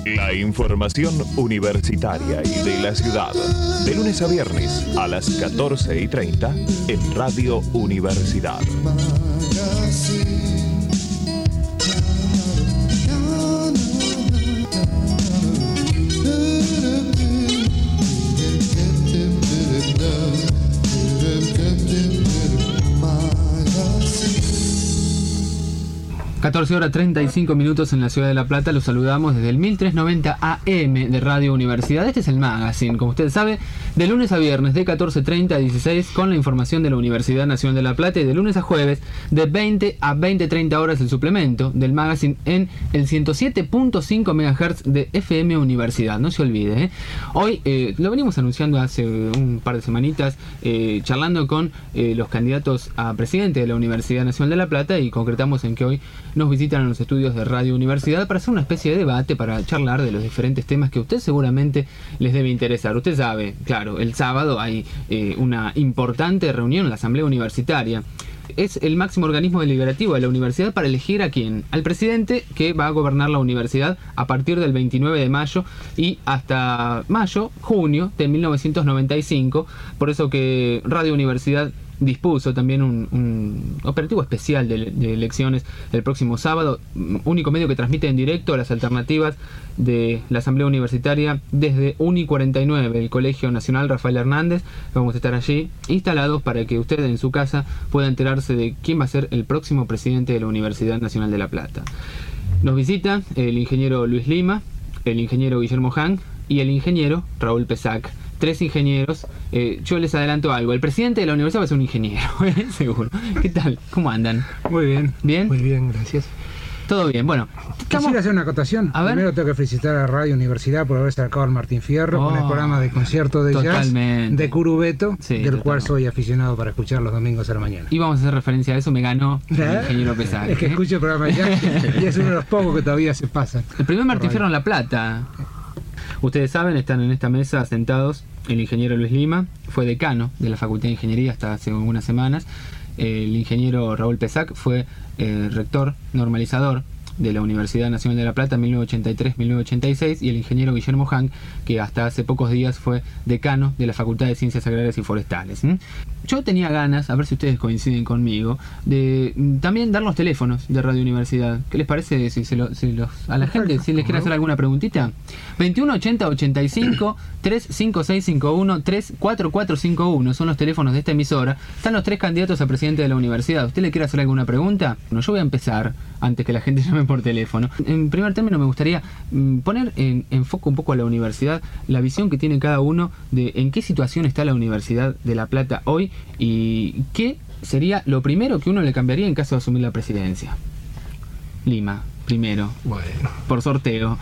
La información universitaria y de la ciudad. De lunes a viernes a las 14:30 en Radio Universidad. 14:35 en la ciudad de La Plata. Los saludamos desde el 1390 AM de Radio Universidad. Este es el Magazine, como usted sabe, de lunes a viernes de 14:30 a 16 con la información de la Universidad Nacional de La Plata, y de lunes a jueves de 20 a 20:30 horas el suplemento del Magazine en el 107.5 MHz de FM Universidad. No se olvide, ¿eh? Hoy lo venimos anunciando hace un par de semanitas, charlando con los candidatos a presidente de la Universidad Nacional de La Plata, y concretamos en que hoy nos visitan en los estudios de Radio Universidad para hacer una especie de debate, para charlar de los diferentes temas que a usted seguramente les debe interesar. Usted sabe, claro, el sábado hay una importante reunión en la Asamblea Universitaria. Es el máximo organismo deliberativo de la universidad para elegir a quién, al presidente que va a gobernar la universidad a partir del 29 de mayo y hasta junio de 1995. Por eso que Radio Universidad dispuso también un operativo especial de elecciones el próximo sábado, único medio que transmite en directo las alternativas de la Asamblea Universitaria desde Uni 49, el Colegio Nacional Rafael Hernández. Vamos a estar allí instalados para que usted en su casa pueda enterarse de quién va a ser el próximo presidente de la Universidad Nacional de La Plata. Nos visitan el ingeniero Luis Lima, el ingeniero Guillermo Hang y el ingeniero Raúl Pesac. 3 ingenieros. Yo les adelanto algo: el presidente de la universidad va a ser un ingeniero, seguro. ¿Qué tal? ¿Cómo andan? Muy bien. ¿Bien? Muy bien, gracias. Todo bien. Bueno, quisiera hacer una acotación. Primero tengo que felicitar a Radio Universidad por haber sacado al Martín Fierro con el programa de concierto de jazz de Curubeto, sí, del cual soy aficionado para escuchar los domingos a la mañana. Y vamos a hacer referencia a eso. Me ganó el ingeniero Pesac. Es que escucho el programa de jazz y es uno de los pocos que todavía se pasan. El primer Martín Fierro en La Plata. Ustedes saben, están en esta mesa sentados el ingeniero Luis Lima, fue decano de la Facultad de Ingeniería hasta hace algunas semanas. El ingeniero Raúl Pesac fue rector normalizador de la Universidad Nacional de La Plata en 1983-1986, y el ingeniero Guillermo Hang, que hasta hace pocos días fue decano de la Facultad de Ciencias Agrarias y Forestales. Yo tenía ganas, a ver si ustedes coinciden conmigo, de también dar los teléfonos de Radio Universidad. ¿Qué les parece si a la gente, si les quiere hacer alguna preguntita? 21 80 85 35651 34451 son los teléfonos de esta emisora. Están los 3 candidatos a presidente de la universidad. ¿Usted le quiere hacer alguna pregunta? Bueno, yo voy a empezar antes que la gente llame por teléfono. En primer término, me gustaría poner en foco un poco a la universidad, la visión que tiene cada uno de en qué situación está la Universidad de La Plata hoy y qué sería lo primero que uno le cambiaría en caso de asumir la presidencia. Lima, primero. Bueno. Por sorteo.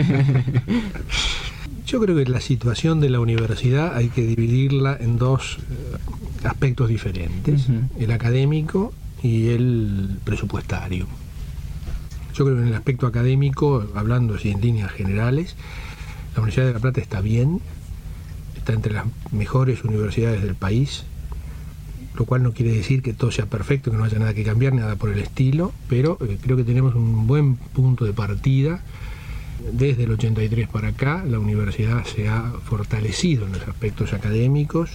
Yo creo que la situación de la universidad hay que dividirla en 2 aspectos diferentes: el académico y el presupuestario. Yo creo que en el aspecto académico, hablando así en líneas generales, la Universidad de La Plata está bien, está entre las mejores universidades del país, lo cual no quiere decir que todo sea perfecto, que no haya nada que cambiar, nada por el estilo, pero creo que tenemos un buen punto de partida. Desde el 83 para acá, la universidad se ha fortalecido en los aspectos académicos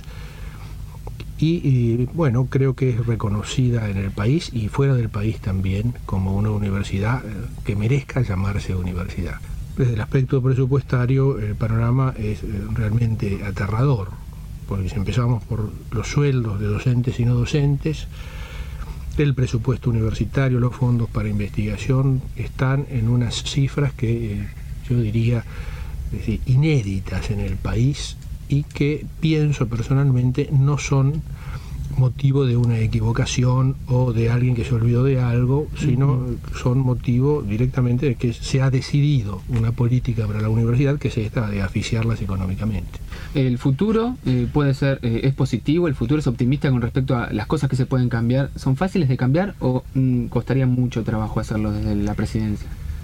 y bueno, creo que es reconocida en el país y fuera del país también como una universidad que merezca llamarse universidad. Desde el aspecto presupuestario, el panorama es realmente aterrador, porque si empezamos por los sueldos de docentes y no docentes, el presupuesto universitario, los fondos para investigación están en unas cifras que yo diría inéditas en el país y que pienso personalmente no son motivo de una equivocación o de alguien que se olvidó de algo, sino son motivo directamente de que se ha decidido una política para la universidad que es esta de asfixiarlas económicamente. El futuro puede ser, es positivo, el futuro es optimista con respecto a las cosas que se pueden cambiar. ¿Son fáciles de cambiar o costaría mucho trabajo hacerlo desde la presidencia?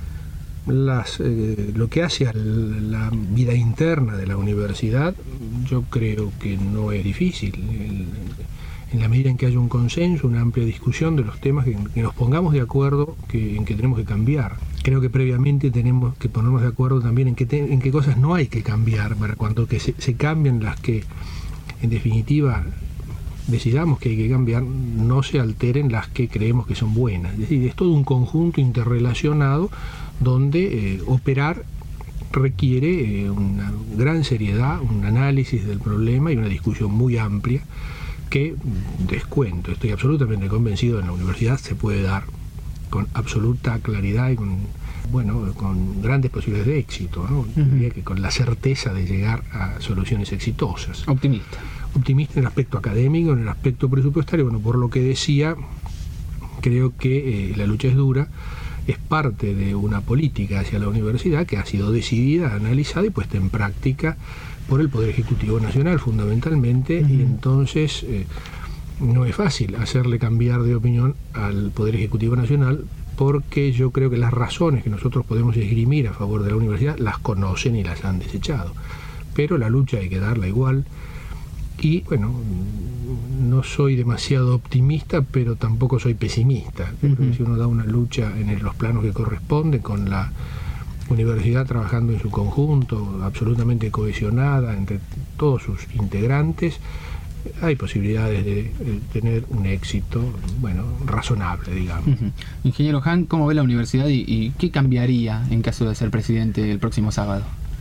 Lo que hace a la vida interna de la universidad, yo creo que no es difícil. En la medida en que haya un consenso, una amplia discusión de los temas, que nos pongamos de acuerdo en que tenemos que cambiar. creo que previamente tenemos que ponernos de acuerdo también en qué cosas no hay que cambiar, para cuando que se cambien las que en definitiva decidamos que hay que cambiar, no se alteren las que creemos que son buenas. Es decir, es todo un conjunto interrelacionado donde operar requiere una gran seriedad, un análisis del problema y una discusión muy amplia que, descuento, estoy absolutamente convencido, en la universidad se puede dar con absoluta claridad y con grandes posibilidades de éxito, ¿no? Diría que con la certeza de llegar a soluciones exitosas. Optimista en el aspecto académico, en el aspecto presupuestario. Por lo que decía, creo que la lucha es dura, es parte de una política hacia la universidad que ha sido decidida, analizada y puesta en práctica por el Poder Ejecutivo Nacional fundamentalmente, y entonces no es fácil hacerle cambiar de opinión al Poder Ejecutivo Nacional, porque yo creo que las razones que nosotros podemos esgrimir a favor de la universidad las conocen y las han desechado, pero la lucha hay que darla igual. Y no soy demasiado optimista, pero tampoco soy pesimista. Creo que si uno da una lucha en los planos que corresponden, con la universidad trabajando en su conjunto, absolutamente cohesionada entre todos sus integrantes, hay posibilidades de tener un éxito, razonable, digamos. Ingeniero Hahn, ¿cómo ve la universidad y qué cambiaría en caso de ser presidente el próximo sábado?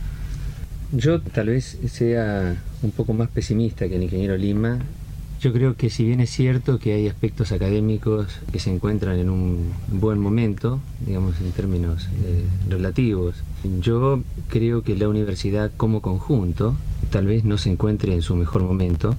Yo tal vez sea un poco más pesimista que el ingeniero Lima. Yo creo que si bien es cierto que hay aspectos académicos que se encuentran en un buen momento, digamos en términos relativos, yo creo que la universidad como conjunto tal vez no se encuentre en su mejor momento,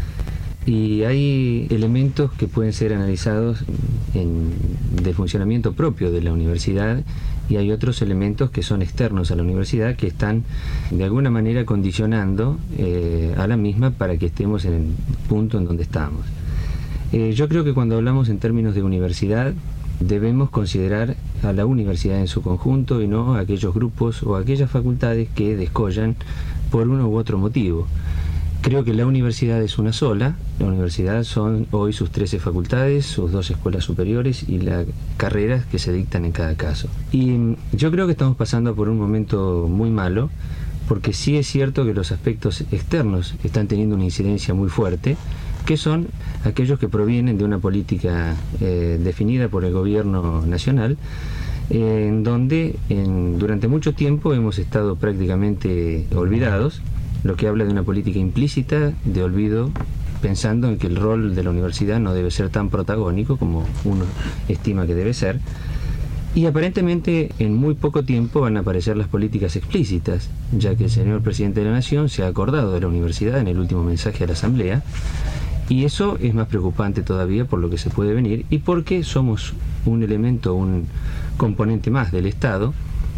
y hay elementos que pueden ser analizados del funcionamiento propio de la universidad, y hay otros elementos que son externos a la universidad que están de alguna manera condicionando a la misma para que estemos en el punto en donde estamos. Yo creo que cuando hablamos en términos de universidad debemos considerar a la universidad en su conjunto y no a aquellos grupos o aquellas facultades que descollan por uno u otro motivo. Creo que la universidad es una sola. La universidad son hoy sus 13 facultades, sus 2 escuelas superiores y las carreras que se dictan en cada caso. Y yo creo que estamos pasando por un momento muy malo, porque sí es cierto que los aspectos externos están teniendo una incidencia muy fuerte, que son aquellos que provienen de una política definida por el gobierno nacional, en donde durante mucho tiempo hemos estado prácticamente olvidados, lo que habla de una política implícita de olvido, pensando en que el rol de la universidad no debe ser tan protagónico como uno estima que debe ser. Y aparentemente en muy poco tiempo van a aparecer las políticas explícitas, ya que el señor presidente de la Nación se ha acordado de la universidad en el último mensaje a la Asamblea, y eso es más preocupante todavía por lo que se puede venir y porque somos un elemento, un componente más del Estado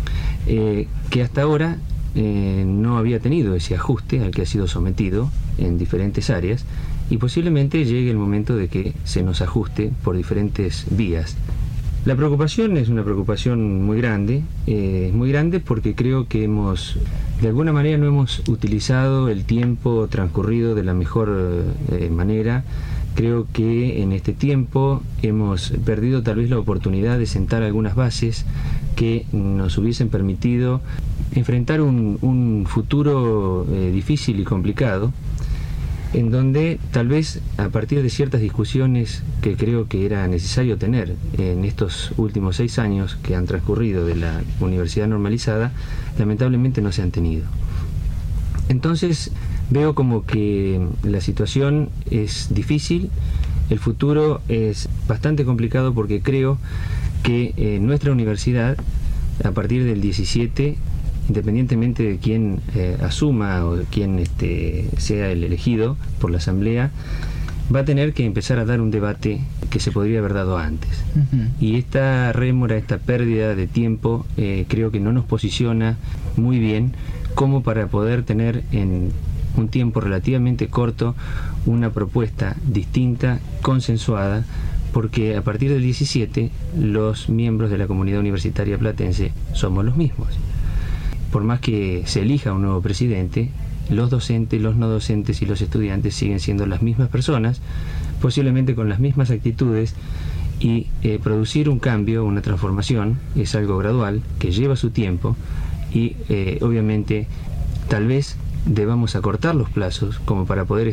que hasta ahora no había tenido ese ajuste al que ha sido sometido en diferentes áreas, y posiblemente llegue el momento de que se nos ajuste por diferentes vías. La preocupación es una preocupación muy grande porque creo que de alguna manera no hemos utilizado el tiempo transcurrido de la mejor manera. Creo que en este tiempo hemos perdido tal vez la oportunidad de sentar algunas bases que nos hubiesen permitido enfrentar un futuro difícil y complicado, en donde tal vez a partir de ciertas discusiones que creo que era necesario tener en estos últimos 6 años que han transcurrido de la universidad normalizada, lamentablemente no se han tenido. Entonces veo como que la situación es difícil, el futuro es bastante complicado, porque creo que nuestra universidad, a partir del 17, independientemente de quién asuma o quién sea el elegido por la Asamblea, va a tener que empezar a dar un debate que se podría haber dado antes. Y esta rémora, esta pérdida de tiempo, creo que no nos posiciona muy bien como para poder tener en un tiempo relativamente corto una propuesta distinta, consensuada, porque a partir del 17 los miembros de la comunidad universitaria platense somos los mismos. Por más que se elija un nuevo presidente, los docentes, los no docentes y los estudiantes siguen siendo las mismas personas, posiblemente con las mismas actitudes Y producir un cambio, una transformación, es algo gradual, que lleva su tiempo y obviamente tal vez debamos acortar los plazos como para poder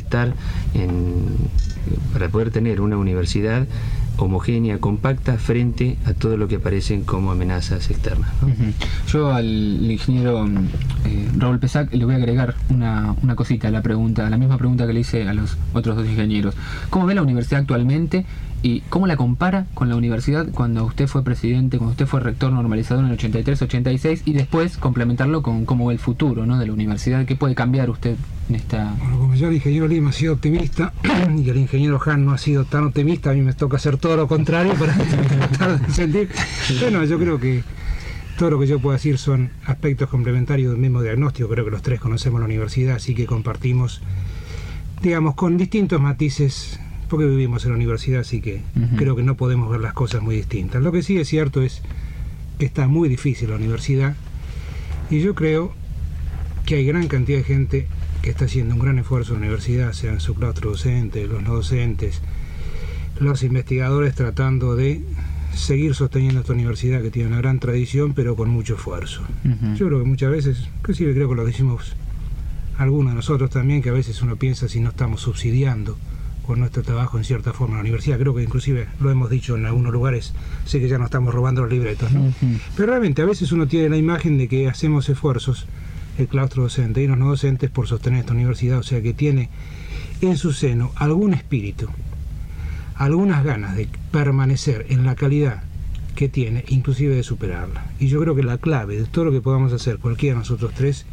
para poder tener una universidad homogénea, compacta, frente a todo lo que aparecen como amenazas externas, ¿no? Yo al ingeniero Raúl Pesac le voy a agregar una cosita a la misma pregunta que le hice a los otros dos ingenieros. ¿Cómo ve la universidad actualmente y cómo la compara con la universidad cuando usted fue presidente, cuando usted fue rector normalizador en el 83-86, y después complementarlo con cómo ve el futuro, ¿no?, de la universidad? ¿Qué puede cambiar usted en esta...? Bueno, como ya el ingeniero Lima ha sido optimista y el ingeniero Han no ha sido tan optimista, a mí me toca hacer todo lo contrario para tratar de sentir. Bueno, yo creo que todo lo que yo puedo decir son aspectos complementarios del mismo diagnóstico. Creo que los tres conocemos la universidad, así que compartimos, digamos, con distintos matices, porque vivimos en la universidad, así que creo que no podemos ver las cosas muy distintas. Lo que sí es cierto es que está muy difícil la universidad, y yo creo que hay gran cantidad de gente que está haciendo un gran esfuerzo en la universidad, sean su claustro docente, los no docentes, los investigadores, tratando de seguir sosteniendo esta universidad que tiene una gran tradición, pero con mucho esfuerzo. Yo creo que muchas veces, inclusive creo que lo decimos algunos de nosotros también, que a veces uno piensa si no estamos subsidiando con nuestro trabajo en cierta forma la universidad. Creo que inclusive lo hemos dicho en algunos lugares, sé que ya no estamos robando los libretos, ¿no? Pero realmente a veces uno tiene la imagen de que hacemos esfuerzos, el claustro docente y los no docentes, por sostener esta universidad, o sea que tiene en su seno algún espíritu, algunas ganas de permanecer en la calidad que tiene, inclusive de superarla. Y yo creo que la clave de todo lo que podamos hacer, cualquiera de nosotros tres,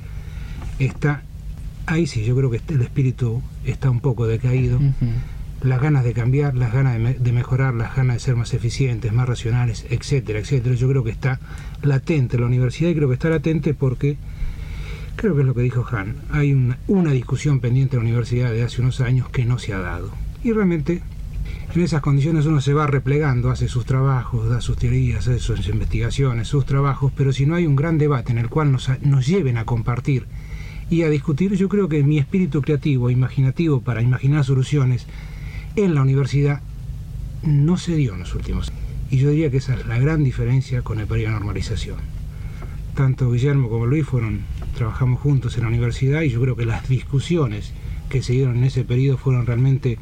está ahí. Sí, yo creo que el espíritu está un poco decaído, las ganas de cambiar, las ganas de mejorar, las ganas de ser más eficientes, más racionales, etcétera, etcétera. Yo creo que está latente en la universidad, y creo que está latente porque creo que es lo que dijo Han, hay una discusión pendiente en la universidad de hace unos años que no se ha dado, y realmente en esas condiciones uno se va replegando, hace sus trabajos, da sus teorías, hace sus investigaciones, sus trabajos, pero si no hay un gran debate en el cual nos lleven a compartir y a discutir, yo creo que mi espíritu creativo e imaginativo para imaginar soluciones en la universidad no se dio en los últimos años. Y yo diría que esa es la gran diferencia con el periodo de normalización. Tanto Guillermo como Luis trabajamos juntos en la universidad, y yo creo que las discusiones que se dieron en ese periodo fueron realmente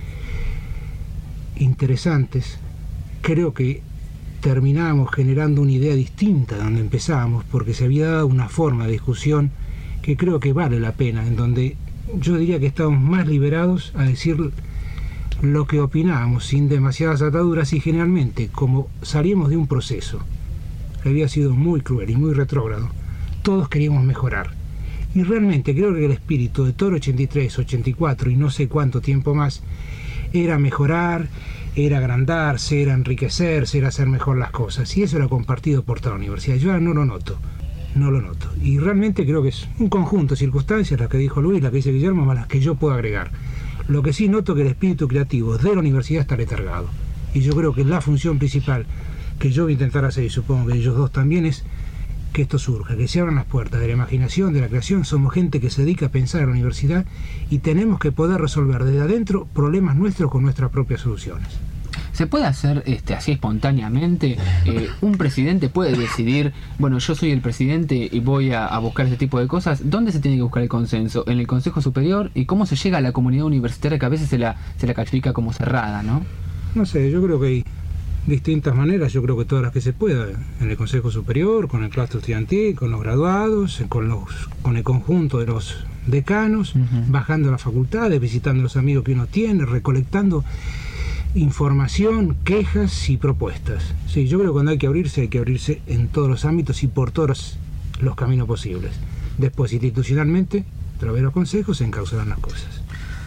interesantes. Creo que terminábamos generando una idea distinta de donde empezábamos, porque se había dado una forma de discusión que creo que vale la pena, en donde yo diría que estábamos más liberados a decir lo que opinábamos sin demasiadas ataduras, y generalmente, como salíamos de un proceso que había sido muy cruel y muy retrógrado, todos queríamos mejorar. Y realmente creo que el espíritu de todo el 83, 84 y no sé cuánto tiempo más era mejorar, era agrandarse, era enriquecerse, era hacer mejor las cosas, y eso era compartido por toda la universidad. Yo ahora no lo noto, y realmente creo que es un conjunto de circunstancias, las que dijo Luis, las que dice Guillermo, más las que yo puedo agregar. Lo que sí noto que el espíritu creativo de la universidad está letargado, y yo creo que la función principal que yo voy a intentar hacer, y supongo que ellos dos también, es que esto surja, que se abran las puertas de la imaginación, de la creación. Somos gente que se dedica a pensar en la universidad, y tenemos que poder resolver desde adentro problemas nuestros con nuestras propias soluciones. ¿Se puede hacer así espontáneamente? ¿Un presidente puede decidir, bueno, yo soy el presidente y voy a buscar ese tipo de cosas? ¿Dónde se tiene que buscar el consenso? ¿En el Consejo Superior? ¿Y cómo se llega a la comunidad universitaria, que a veces se la califica como cerrada, ¿no? No sé, yo creo que hay distintas maneras, yo creo que todas las que se pueda, en el Consejo Superior, con el claustro estudiantil, con los graduados, con el conjunto de los decanos, bajando a las facultades, visitando los amigos que uno tiene, recolectando información, quejas y propuestas. Sí, yo creo que cuando hay que abrirse en todos los ámbitos y por todos los caminos posibles. Después, institucionalmente, a través de los consejos, se encauzarán las cosas.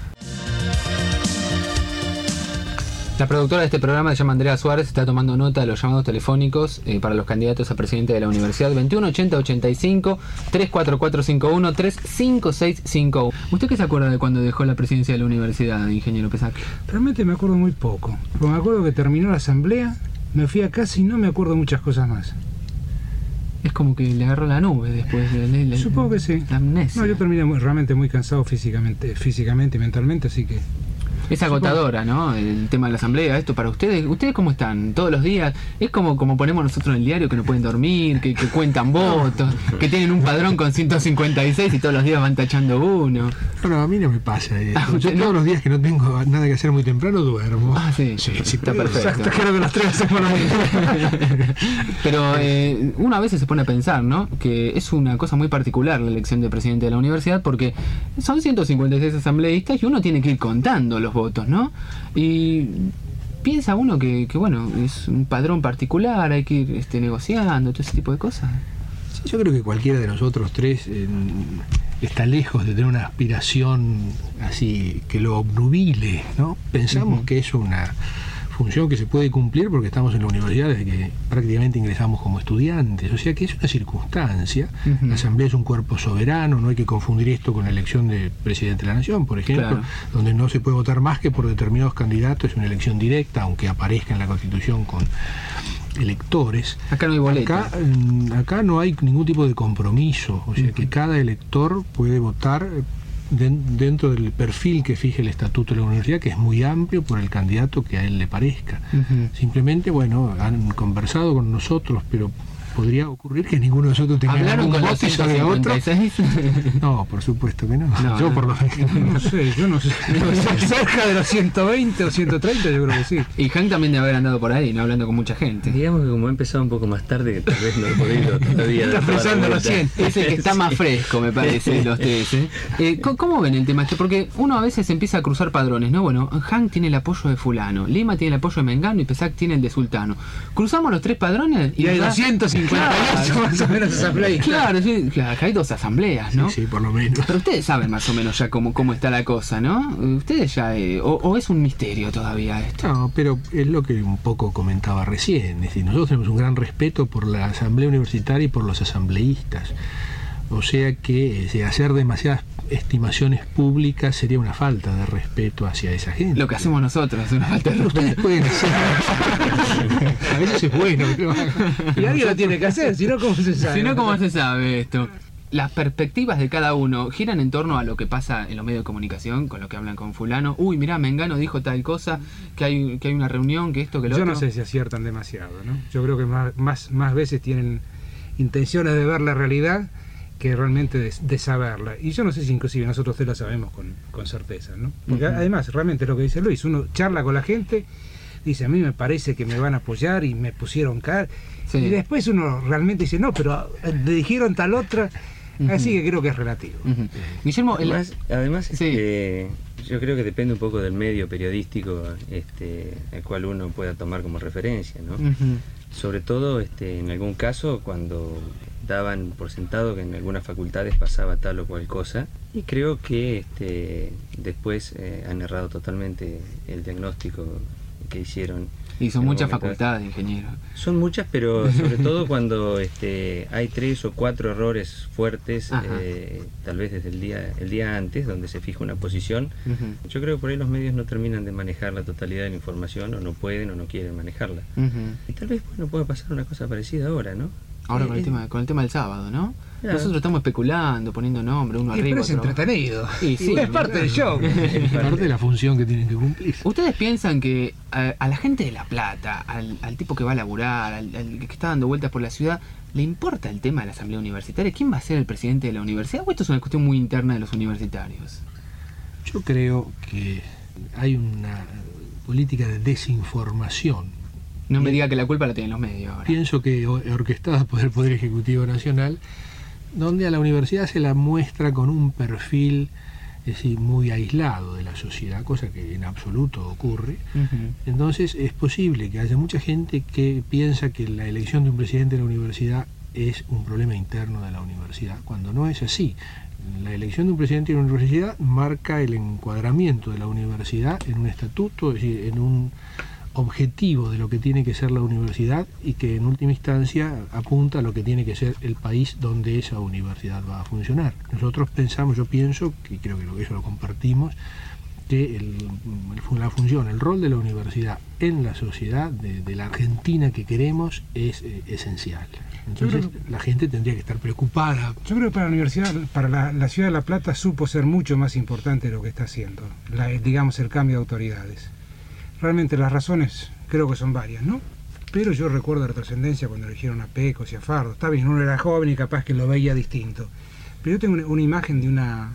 La productora de este programa se llama Andrea Suárez, está tomando nota de los llamados telefónicos para los candidatos a presidente de la universidad. 21 80 85 34451 35651. ¿Usted qué se acuerda de cuando dejó la presidencia de la universidad, ingeniero Pesac? Realmente me acuerdo muy poco. Pero me acuerdo que terminó la asamblea, me fui a casa y no me acuerdo muchas cosas más. Es como que le agarró la nube después de supongo que sí. La amnesia. No, yo terminé realmente muy cansado físicamente y mentalmente, así que Es agotadora, ¿no? El tema de la asamblea, esto para ustedes. ¿Ustedes cómo están? ¿Todos los días? Es como ponemos nosotros en el diario, que no pueden dormir, que cuentan votos, que tienen un padrón con 156 y todos los días van tachando uno. Bueno, a mí no me pasa. Yo todos los días que no tengo nada que hacer muy temprano duermo. Ah, sí. Sí, está perfecto. Exacto, creo que los 3 hacemos lo mismo. Pero uno a veces se pone a pensar, ¿no? Que es una cosa muy particular la elección de presidente de la universidad, porque son 156 asambleístas y uno tiene que ir contando los votos, ¿no? Y piensa uno que bueno, es un padrón particular, hay que ir negociando, todo ese tipo de cosas. Sí, yo creo que cualquiera de nosotros 3 está lejos de tener una aspiración así que lo obnubile, ¿no? Pensamos que es una función que se puede cumplir porque estamos en la universidad desde que prácticamente ingresamos como estudiantes, o sea que es una circunstancia. La asamblea es un cuerpo soberano, no hay que confundir esto con la elección de presidente de la nación, por ejemplo, claro, donde no se puede votar más que por determinados candidatos, es una elección directa, aunque aparezca en la Constitución con electores. Acá no hay boleta. Acá no hay ningún tipo de compromiso, o sea que cada elector puede votar dentro del perfil que fije el estatuto de la universidad, que es muy amplio, por el candidato que a él le parezca. Simplemente, bueno, han conversado con nosotros, pero podría ocurrir que ninguno de nosotros tenga algún voto y salga otro. No, por supuesto que no. Yo por lo menos no sé, yo no sé. Cerca de los 120 o 130 yo creo que sí. Y Hank también debe haber andado por ahí, ¿no? Hablando con mucha gente. Digamos que como he empezado un poco más tarde, que tal vez no he podido todavía. Estás pensando los 100. Es el que está más fresco, me parece, los 3, ¿eh? ¿Cómo ven el tema este? Porque uno a veces empieza a cruzar padrones, ¿no? Bueno, Hank tiene el apoyo de fulano, Lima tiene el apoyo de Mengano y Pesac tiene el de Sultano. Cruzamos los 3 padrones y hay 250 más o menos asambleas. Claro, sí, claro, hay 2 asambleas, ¿no? Sí, por lo menos. Pero ustedes saben más o menos ya cómo está la cosa, ¿no? Ustedes ya... o es un misterio todavía esto. No, pero es lo que un poco comentaba recién. Es decir, nosotros tenemos un gran respeto por la asamblea universitaria y por los asambleístas. O sea que hacer demasiadas estimaciones públicas sería una falta de respeto hacia esa gente. Lo que hacemos nosotros es una falta de respeto. Ustedes pueden hacer. A veces es bueno. Y alguien lo tiene que hacer, si no, ¿cómo se sabe? Si no, ¿cómo se sabe esto? Las perspectivas de cada uno giran en torno a lo que pasa en los medios de comunicación, con lo que hablan con fulano. Uy, mirá, Mengano dijo tal cosa, que hay una reunión, que esto, que lo otro. Yo no sé si aciertan demasiado, ¿no? Yo creo que más veces tienen intenciones de ver la realidad que realmente de saberla. Y yo no sé si inclusive nosotros la sabemos con certeza, ¿no? Porque además, realmente lo que dice Luis, uno charla con la gente, dice, a mí me parece que me van a apoyar y me pusieron cara. Sí. Y después uno realmente dice, no, pero le dijeron tal otra. Así que creo que es relativo. Guillermo, además sí. Yo creo que depende un poco del medio periodístico el cual uno pueda tomar como referencia, ¿no? Sobre todo en algún caso cuando daban por sentado que en algunas facultades pasaba tal o cual cosa, y creo que después han errado totalmente el diagnóstico que hicieron. Y son muchas facultades, ingeniero. Son muchas, pero sobre todo cuando hay 3 o 4 errores fuertes, tal vez desde el día antes, donde se fija una posición. Yo creo que por ahí los medios no terminan de manejar la totalidad de la información, o no pueden o no quieren manejarla. Y tal vez pueda pasar una cosa parecida ahora, ¿no? Ahora con el tema del sábado, ¿no? Claro. Nosotros estamos especulando, poniendo nombre, uno arriba. Pero es entretenido. Sí, es parte del show. Es parte de la función que tienen que cumplir. ¿Ustedes piensan que a la gente de La Plata, al tipo que va a laburar, al que está dando vueltas por la ciudad, le importa el tema de la asamblea universitaria? ¿Quién va a ser el presidente de la universidad? ¿O esto es una cuestión muy interna de los universitarios? Yo creo que hay una política de desinformación. No me diga que la culpa la tienen los medios ahora. Pienso que orquestada por el Poder Ejecutivo Nacional, donde a la universidad se la muestra con un perfil muy aislado de la sociedad, cosa que en absoluto ocurre. Entonces es posible que haya mucha gente que piensa que la elección de un presidente de la universidad es un problema interno de la universidad, cuando no es así. La elección de un presidente de la universidad marca el encuadramiento de la universidad en un estatuto, es decir, en un objetivo de lo que tiene que ser la universidad, y que en última instancia apunta a lo que tiene que ser el país donde esa universidad va a funcionar. Nosotros pensamos, yo pienso, que creo que eso lo compartimos, que la función, el rol de la universidad en la sociedad de la Argentina que queremos es esencial. Entonces la gente tendría que estar preocupada. Yo creo que para la universidad, para la ciudad de La Plata supo ser mucho más importante de lo que está haciendo, digamos, el cambio de autoridades. Realmente las razones creo que son varias, ¿no? Pero yo recuerdo la trascendencia cuando eligieron a Pecos y a Fardo. Está bien, uno era joven y capaz que lo veía distinto. Pero yo tengo una imagen de una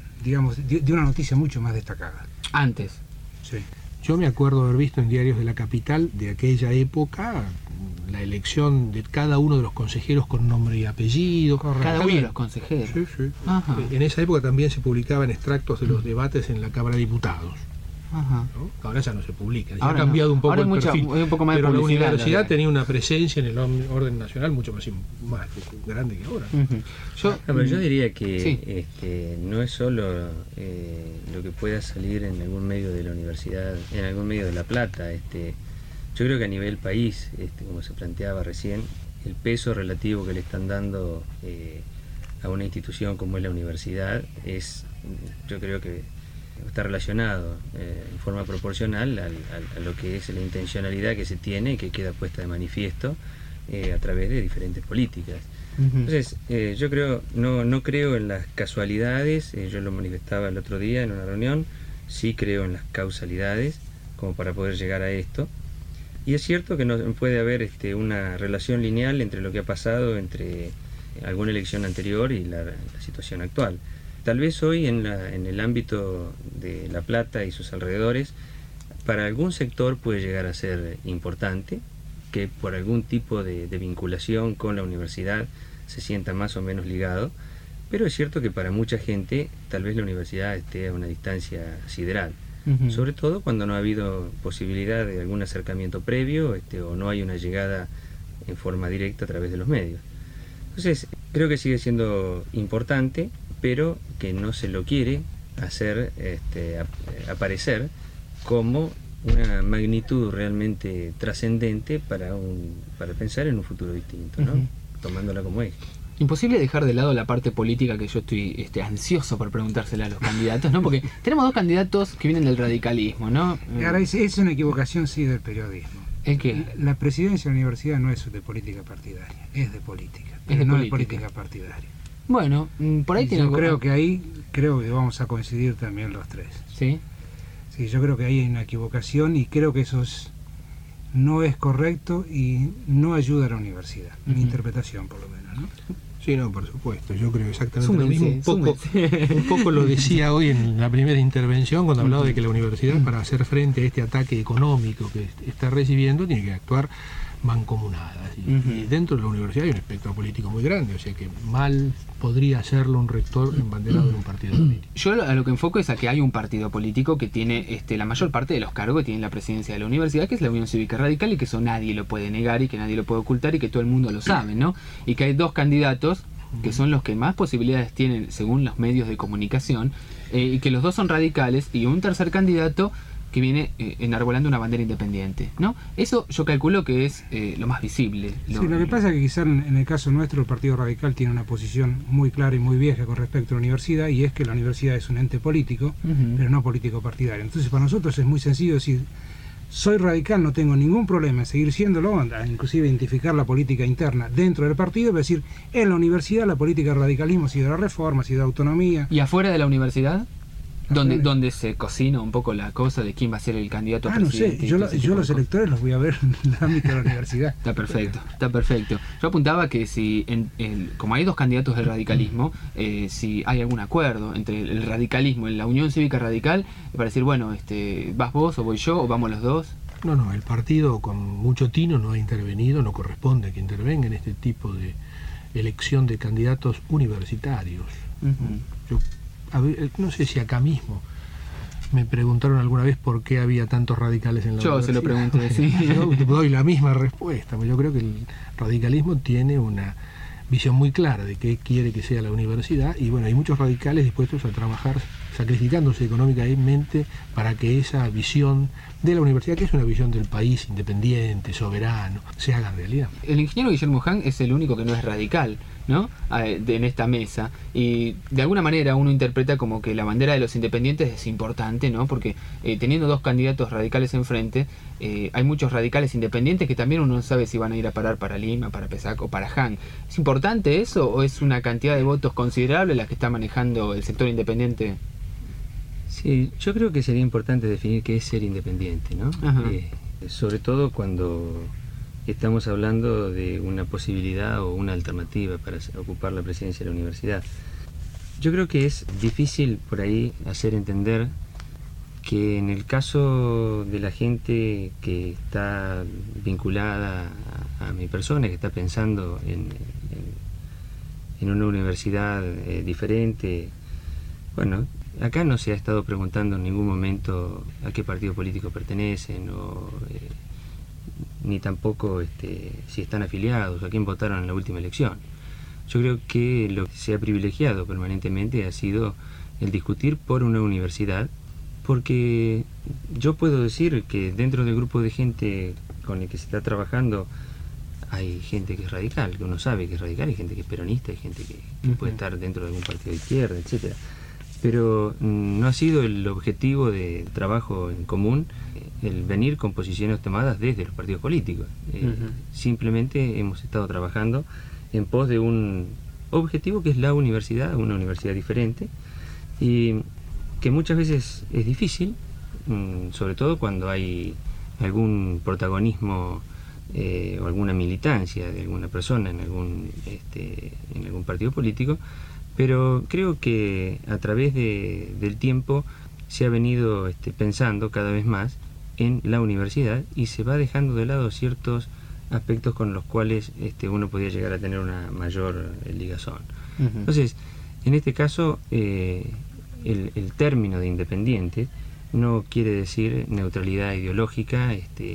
noticia mucho más destacada. Antes. Sí. Yo me acuerdo haber visto en diarios de la capital de aquella época la elección de cada uno de los consejeros con nombre y apellido. Cada uno de los consejeros. Sí, sí. Ajá. En esa época también se publicaban extractos de los debates en la Cámara de Diputados. Ajá. ¿No? Ahora ya no se publica, ya Ahora ha cambiado un poco ahora el perfil, un poco más de pero la publicidad, universidad tenía una presencia en el orden nacional mucho más grande que ahora. Yo diría que sí. No es solo lo que pueda salir en algún medio de la universidad, en algún medio de La Plata. Yo creo que a nivel país, como se planteaba recién, el peso relativo que le están dando a una institución como es la universidad yo creo que está relacionado en forma proporcional a lo que es la intencionalidad que se tiene y que queda puesta de manifiesto a través de diferentes políticas. Entonces, yo no creo en las casualidades, yo lo manifestaba el otro día en una reunión, sí creo en las causalidades como para poder llegar a esto. Y es cierto que no puede haber una relación lineal entre lo que ha pasado entre alguna elección anterior y la situación actual. Tal vez hoy en el ámbito de La Plata y sus alrededores, para algún sector puede llegar a ser importante, que por algún tipo de vinculación con la universidad se sienta más o menos ligado, pero es cierto que para mucha gente tal vez la universidad esté a una distancia sideral, sobre todo cuando no ha habido posibilidad de algún acercamiento previo o no hay una llegada en forma directa a través de los medios. Entonces, creo que sigue siendo importante, pero que no se lo quiere hacer aparecer como una magnitud realmente trascendente para pensar en un futuro distinto, ¿no? Tomándola como eje. Imposible dejar de lado la parte política que yo estoy ansioso por preguntársela a los candidatos, ¿no? Porque tenemos dos candidatos que vienen del radicalismo, ¿no? Ahora, es una equivocación, sí, del periodismo. ¿El qué? La presidencia de la universidad no es de política partidaria, es de política, pero no de política partidaria. Bueno, por ahí tiene... Yo creo que vamos a coincidir también los tres. ¿Sí? Sí, yo creo que ahí hay una equivocación y creo que eso no es correcto y no ayuda a la universidad, mi interpretación por lo menos, ¿no? Sí, no, por supuesto, yo creo exactamente lo mismo. Un poco lo decía hoy en la primera intervención cuando hablaba de que la universidad, para hacer frente a este ataque económico que está recibiendo, tiene que actuar mancomunadas. Y dentro de la universidad hay un espectro político muy grande, o sea que mal podría hacerlo un rector embanderado de un partido político. Yo a lo que enfoco es a que hay un partido político que tiene la mayor parte de los cargos que tiene la presidencia de la universidad, que es la Unión Cívica Radical, y que eso nadie lo puede negar y que nadie lo puede ocultar y que todo el mundo lo sabe, ¿no? Y que hay dos candidatos que son los que más posibilidades tienen según los medios de comunicación, y que los dos son radicales, y un tercer candidato que viene enarbolando una bandera independiente, ¿no? Eso yo calculo que es lo más visible. Lo que pasa es que quizás en el caso nuestro el Partido Radical tiene una posición muy clara y muy vieja con respecto a la universidad, y es que la universidad es un ente político, pero no político partidario. Entonces para nosotros es muy sencillo decir, soy radical, no tengo ningún problema en seguir siéndolo, inclusive identificar la política interna dentro del partido, es decir, en la universidad la política del radicalismo ha sido la reforma, ha sido la autonomía. ¿Y afuera de la universidad? Donde se cocina un poco la cosa de quién va a ser el candidato a presidente. No sé, yo los electores los voy a ver en el ámbito de la universidad. Está perfecto. Yo apuntaba que si, como hay dos candidatos del radicalismo, si hay algún acuerdo entre el radicalismo y la Unión Cívica Radical, para decir, bueno, ¿vas vos o voy yo o vamos los dos? No, el partido con mucho tino no ha intervenido, no corresponde que intervenga en este tipo de elección de candidatos universitarios. Yo no sé si acá mismo me preguntaron alguna vez por qué había tantos radicales en la universidad. Yo se lo pregunté, sí. Yo doy la misma respuesta. Yo creo que el radicalismo tiene una visión muy clara de qué quiere que sea la universidad, y bueno, hay muchos radicales dispuestos a trabajar sacrificándose económicamente para que esa visión de la universidad, que es una visión del país independiente, soberano, se haga realidad. El ingeniero Guillermo Hahn es el único que no es radical, ¿no? En esta mesa, y de alguna manera uno interpreta como que la bandera de los independientes es importante, ¿no? Porque teniendo dos candidatos radicales enfrente, hay muchos radicales independientes que también uno no sabe si van a ir a parar para Lima, para Pesac o para Hahn. ¿Es importante eso o es una cantidad de votos considerable la que está manejando el sector independiente? Sí, yo creo que sería importante definir qué es ser independiente, ¿no? Sobre todo cuando estamos hablando de una posibilidad o una alternativa para ocupar la presidencia de la universidad. Yo creo que es difícil por ahí hacer entender que en el caso de la gente que está vinculada a mi persona, que está pensando en una universidad diferente, bueno, acá no se ha estado preguntando en ningún momento a qué partido político pertenecen o ni tampoco si están afiliados o a quién votaron en la última elección. Yo creo que lo que se ha privilegiado permanentemente ha sido el discutir por una universidad, porque yo puedo decir que dentro del grupo de gente con el que se está trabajando hay gente que es radical, que uno sabe que es radical, hay gente que es peronista, hay gente que puede estar dentro de algún partido de izquierda, etcétera. Pero no ha sido el objetivo de trabajo en común el venir con posiciones tomadas desde los partidos políticos. Simplemente hemos estado trabajando en pos de un objetivo que es la universidad, una universidad diferente, y que muchas veces es difícil, sobre todo cuando hay algún protagonismo o alguna militancia de alguna persona en algún partido político. Pero creo que a través del tiempo se ha venido pensando cada vez más en la universidad y se va dejando de lado ciertos aspectos con los cuales uno podía llegar a tener una mayor ligazón. Entonces, en este caso, el término de independiente no quiere decir neutralidad ideológica,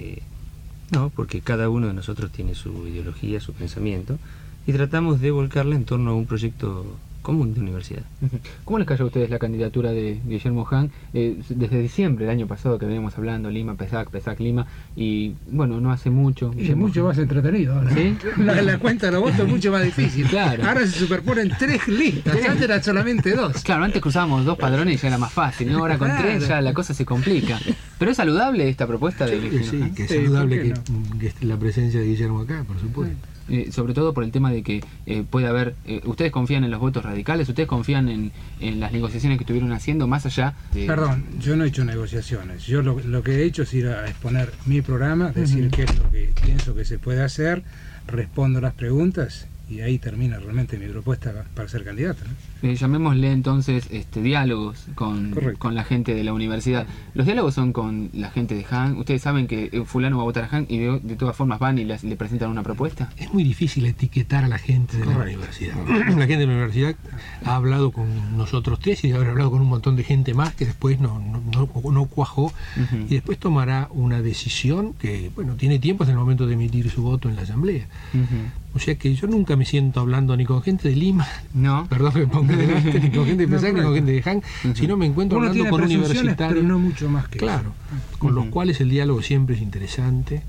no, porque cada uno de nosotros tiene su ideología, su pensamiento, y tratamos de volcarla en torno a un proyecto común de universidad. ¿Cómo les cayó a ustedes la candidatura de Guillermo Hahn? Desde diciembre del año pasado que veníamos hablando, Lima, Pesac, Lima, y bueno, no hace mucho. Y es mucho más entretenido ahora. ¿Sí? La cuenta de los votos es mucho más difícil. Claro. Ahora se superponen 3 listas, antes eran solamente 2. Claro, antes cruzábamos 2 padrones y ya era más fácil, ¿no? Ahora con 3 ya la cosa se complica. Pero es saludable esta propuesta de Guillermo Hahn. Sí, que es saludable que la presencia de Guillermo acá, por supuesto. Sobre todo por el tema de que puede haber, ustedes confían en los votos radicales, ustedes confían en las negociaciones que estuvieron haciendo más allá de... Perdón, yo no he hecho negociaciones, yo lo que he hecho es ir a exponer mi programa, decir qué es lo que pienso que se puede hacer, respondo las preguntas y ahí termina realmente mi propuesta para ser candidato, ¿no? Llamémosle entonces diálogos con la gente de la universidad. Los diálogos son con la gente de Hahn. Ustedes saben que fulano va a votar a Hahn y de todas formas van y le presentan una propuesta. Es muy difícil etiquetar a la gente de la universidad. La gente de la universidad ha hablado con nosotros 3 y habrá hablado con un montón de gente más que después no cuajó y después tomará una decisión que, bueno, tiene tiempo hasta el momento de emitir su voto en la asamblea. O sea que yo nunca me siento hablando ni con gente de Lima, perdón que me ponga delante, ni con gente de Pesac, ni con gente de Hahn, sino me encuentro hablando con universitarios, pero no mucho más que claro, eso. Con los cuales el diálogo siempre es interesante,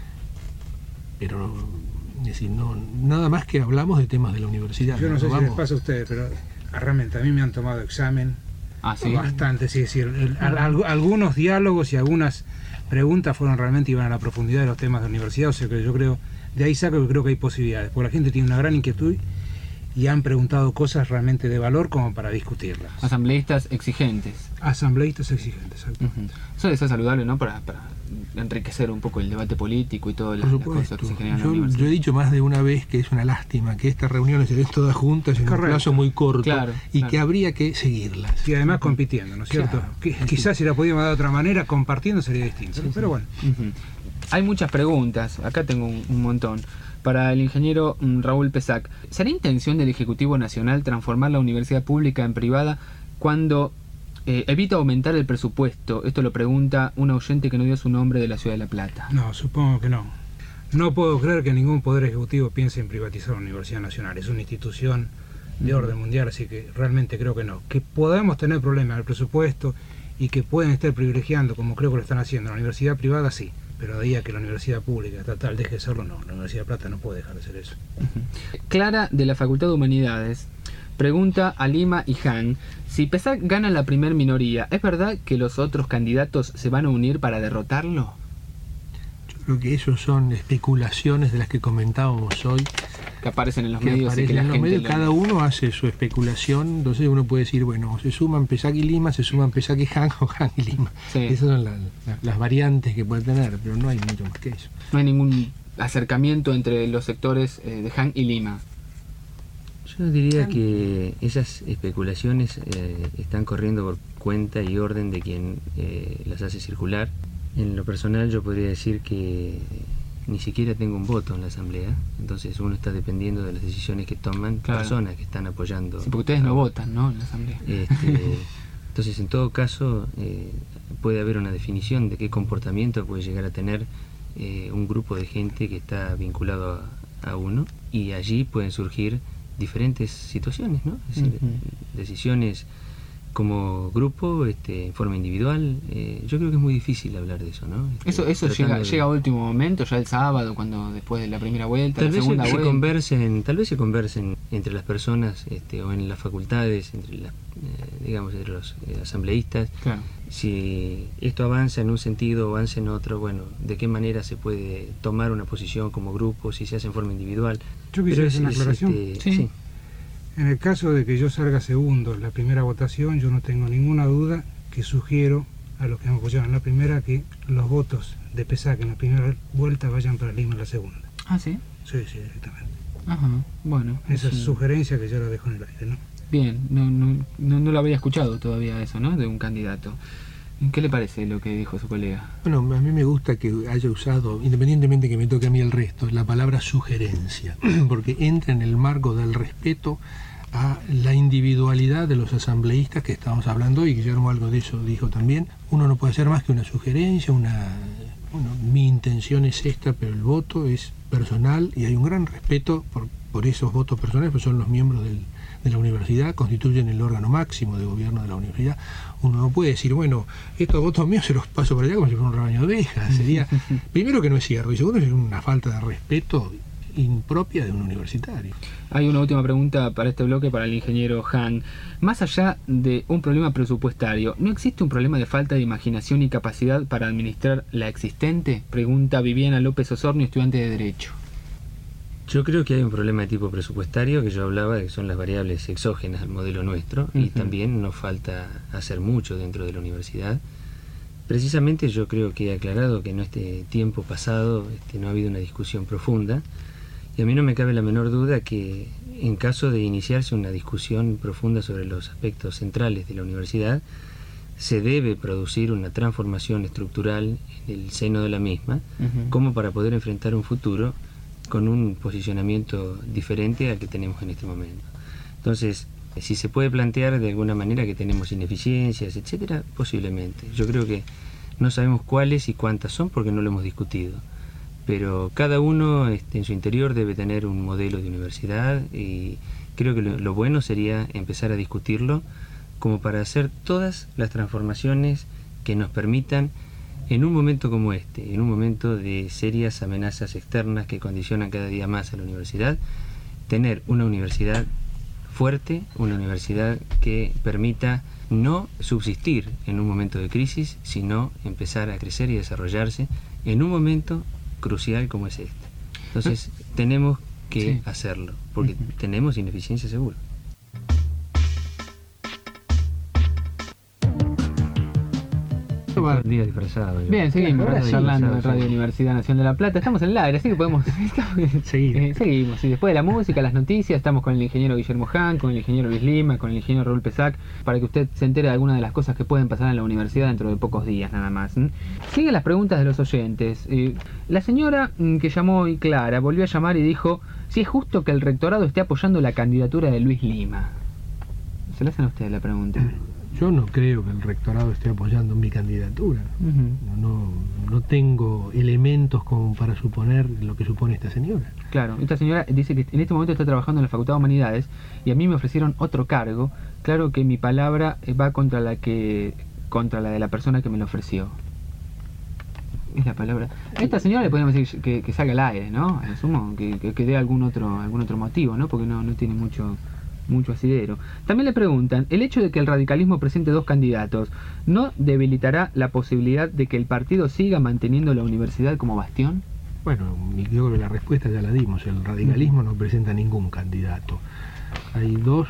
pero es decir, nada más que hablamos de temas de la universidad. Yo no sé si les pasa a ustedes, pero realmente a mí me han tomado examen bastante, es decir, algunos diálogos y algunas preguntas iban a la profundidad de los temas de la universidad, o sea que yo creo, de ahí saco que creo que hay posibilidades, porque la gente tiene una gran inquietud y han preguntado cosas realmente de valor como para discutirlas. Asambleístas exigentes. Exactamente. Eso es saludable, ¿no? Para enriquecer un poco el debate político y todas las cosas que se generan en la universidad. Yo he dicho más de una vez que es una lástima que estas reuniones se den todas juntas en un plazo muy corto que habría que seguirlas. Y además compitiendo, ¿no es cierto? Quizás si la podíamos dar de otra manera, compartiendo sería distinto, pero bueno. Hay muchas preguntas, acá tengo un montón. Para el ingeniero Raúl Pesac, ¿será intención del Ejecutivo Nacional transformar la universidad pública en privada cuando evita aumentar el presupuesto? Esto lo pregunta un oyente que no dio su nombre de la ciudad de La Plata. No, supongo que no. No puedo creer que ningún poder ejecutivo piense en privatizar la Universidad Nacional. Es una institución de orden mundial, así que realmente creo que no. Que podamos tener problemas del presupuesto y que pueden estar privilegiando, como creo que lo están haciendo, la universidad privada, sí, pero de ahí a que la universidad pública estatal deje de serlo, no. La Universidad de Plata no puede dejar de ser eso. Clara, de la Facultad de Humanidades, pregunta a Lima y Han: si PESAC gana la primer minoría, ¿es verdad que los otros candidatos se van a unir para derrotarlo? Yo creo que eso son especulaciones de las que comentábamos hoy, Que aparecen en los que medios y que aparecen la en los gente medios, lo- cada uno hace su especulación, entonces uno puede decir, bueno, se suman PESAC y Lima, se suman PESAC y Han, o Han y Lima. Sí. Esas son las variantes que puede tener, pero no hay mucho más que eso. No hay ningún acercamiento entre los sectores de Han y Lima. Yo diría que esas especulaciones están corriendo por cuenta y orden de quien las hace circular. En lo personal yo podría decir que ni siquiera tengo un voto en la asamblea, entonces uno está dependiendo de las decisiones que toman Claro. personas que están apoyando. Sí, porque ustedes no votan, ¿no? En la asamblea. Entonces, en todo caso, puede haber una definición de qué comportamiento puede llegar a tener un grupo de gente que está vinculado a uno, y allí pueden surgir diferentes situaciones, ¿no? Es decir, Ujú. decisiones como grupo, en forma individual. Yo creo que es muy difícil hablar de eso, ¿no? Eso Tratando llega a último momento, ya el sábado, cuando después de la primera vuelta, Tal la vez segunda se vuelta. conversen entre las personas, o en las facultades, entre entre los asambleístas. Claro. Si esto avanza en un sentido o avanza en otro, bueno, de qué manera se puede tomar una posición como grupo, si se hace en forma individual. Yo quisiera Pero hacer una aclaración. Sí. En el caso de que yo salga segundo en la primera votación, yo no tengo ninguna duda que sugiero a los que me apoyaron en la primera que los votos de PESAC en la primera vuelta vayan para Lima en la segunda. Ah, sí. Sí, directamente. Ajá. Bueno. Esa es sí. sugerencia que yo la dejo en el aire, ¿no? Bien, no lo había escuchado todavía eso, ¿no? De un candidato. ¿Qué le parece lo que dijo su colega? Bueno, a mí me gusta que haya usado, independientemente que me toque a mí el resto, la palabra sugerencia, porque entra en el marco del respeto a la individualidad de los asambleístas que estamos hablando, y Guillermo algo de eso dijo también. Uno no puede hacer más que una sugerencia, mi intención es esta, pero el voto es personal y hay un gran respeto por esos votos personales, pues son los miembros de la universidad, constituyen el órgano máximo de gobierno de la universidad. Uno no puede decir, bueno, estos votos míos se los paso por allá como si fuera un rebaño de ovejas. Sería, primero, que no es cierto, y segundo, es una falta de respeto impropia de un universitario. Hay una última pregunta para este bloque para el ingeniero Han. Más allá de un problema presupuestario, ¿no existe un problema de falta de imaginación y capacidad para administrar la existente? Pregunta Viviana López Osornio, estudiante de Derecho. Yo creo que hay un problema de tipo presupuestario, que yo hablaba de que son las variables exógenas al modelo nuestro, y también nos falta hacer mucho dentro de la universidad. Precisamente yo creo que he aclarado que en este tiempo pasado no ha habido una discusión profunda, y a mí no me cabe la menor duda que en caso de iniciarse una discusión profunda sobre los aspectos centrales de la universidad, se debe producir una transformación estructural en el seno de la misma, como para poder enfrentar un futuro con un posicionamiento diferente al que tenemos en este momento. Entonces, si se puede plantear de alguna manera que tenemos ineficiencias, etcétera, posiblemente. Yo creo que no sabemos cuáles y cuántas son porque no lo hemos discutido. Pero cada uno en su interior debe tener un modelo de universidad, y creo que lo bueno sería empezar a discutirlo como para hacer todas las transformaciones que nos permitan, en un momento como este, en un momento de serias amenazas externas que condicionan cada día más a la universidad, tener una universidad fuerte, una universidad que permita no subsistir en un momento de crisis, sino empezar a crecer y desarrollarse en un momento crucial como es este. Entonces tenemos que hacerlo, porque tenemos ineficiencia seguro. El día disfrazado. Bien, seguimos Ahora sí, charlando en sí. Radio Universidad Nacional de La Plata. Estamos en el aire, así que podemos Seguir. seguimos. Y después de la música, las noticias, estamos con el ingeniero Guillermo Han, con el ingeniero Luis Lima, con el ingeniero Raúl Pesac, para que usted se entere de algunas de las cosas que pueden pasar en la universidad dentro de pocos días nada más. Siguen las preguntas de los oyentes. La señora que llamó hoy, Clara, volvió a llamar y dijo si es justo que el rectorado esté apoyando la candidatura de Luis Lima. Se le hacen a ustedes la pregunta. Yo no creo que el rectorado esté apoyando mi candidatura. No tengo elementos como para suponer lo que supone esta señora. Claro, esta señora dice que en este momento está trabajando en la Facultad de Humanidades y a mí me ofrecieron otro cargo. Claro que mi palabra va contra la de la persona que me lo ofreció. Es la palabra. A esta señora le podemos decir que salga al aire, ¿no? Asumo que dé algún otro motivo, ¿no? Porque no tiene mucho asidero. También le preguntan, ¿el hecho de que el radicalismo presente 2 candidatos no debilitará la posibilidad de que el partido siga manteniendo la universidad como bastión? Bueno, yo creo que la respuesta ya la dimos. El radicalismo no presenta ningún candidato. Hay 2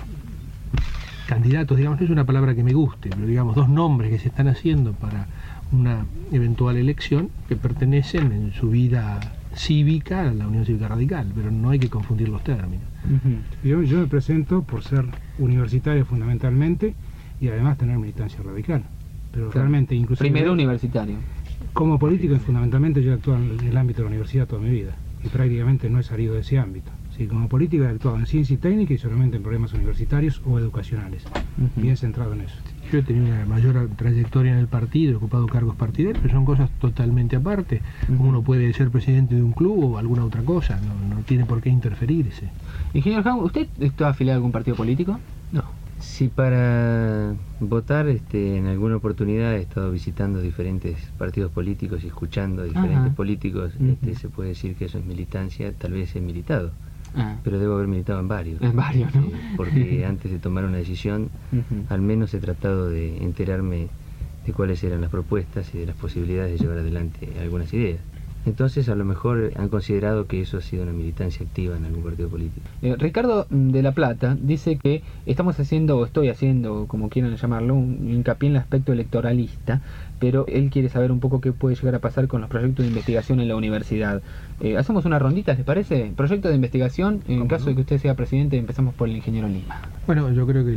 candidatos, digamos, no es una palabra que me guste, pero digamos 2 nombres que se están haciendo para una eventual elección que pertenecen en su vida cívica a la Unión Cívica Radical, pero no hay que confundir los términos. Yo me presento por ser universitario fundamentalmente y además tener militancia radical, pero claro, realmente inclusive primero universitario. Como político fundamentalmente yo he actuado en el ámbito de la universidad toda mi vida y prácticamente no he salido de ese ámbito. Sí, como político he actuado en ciencia y técnica y solamente en problemas universitarios o educacionales, bien centrado en eso. Yo he tenido una mayor trayectoria en el partido, he ocupado cargos partidarios, pero son cosas totalmente aparte. Uno puede ser presidente de un club o alguna otra cosa, no tiene por qué interferirse. Ingeniero Jaume, ¿usted está afiliado a algún partido político? No. Si para votar en alguna oportunidad he estado visitando diferentes partidos políticos y escuchando a diferentes políticos, se puede decir que eso es militancia, tal vez he militado. Pero debo haber militado en varios. En varios, ¿no? Porque antes de tomar una decisión, al menos he tratado de enterarme de cuáles eran las propuestas y de las posibilidades de llevar adelante algunas ideas. Entonces, a lo mejor han considerado que eso ha sido una militancia activa en algún partido político. Ricardo de la Plata dice que estoy haciendo, como quieran llamarlo, un hincapié en el aspecto electoralista, pero él quiere saber un poco qué puede llegar a pasar con los proyectos de investigación en la universidad. Hacemos una rondita, ¿les parece? Proyecto de investigación, en caso de que usted sea presidente, empezamos por el ingeniero Lima. Bueno, yo creo que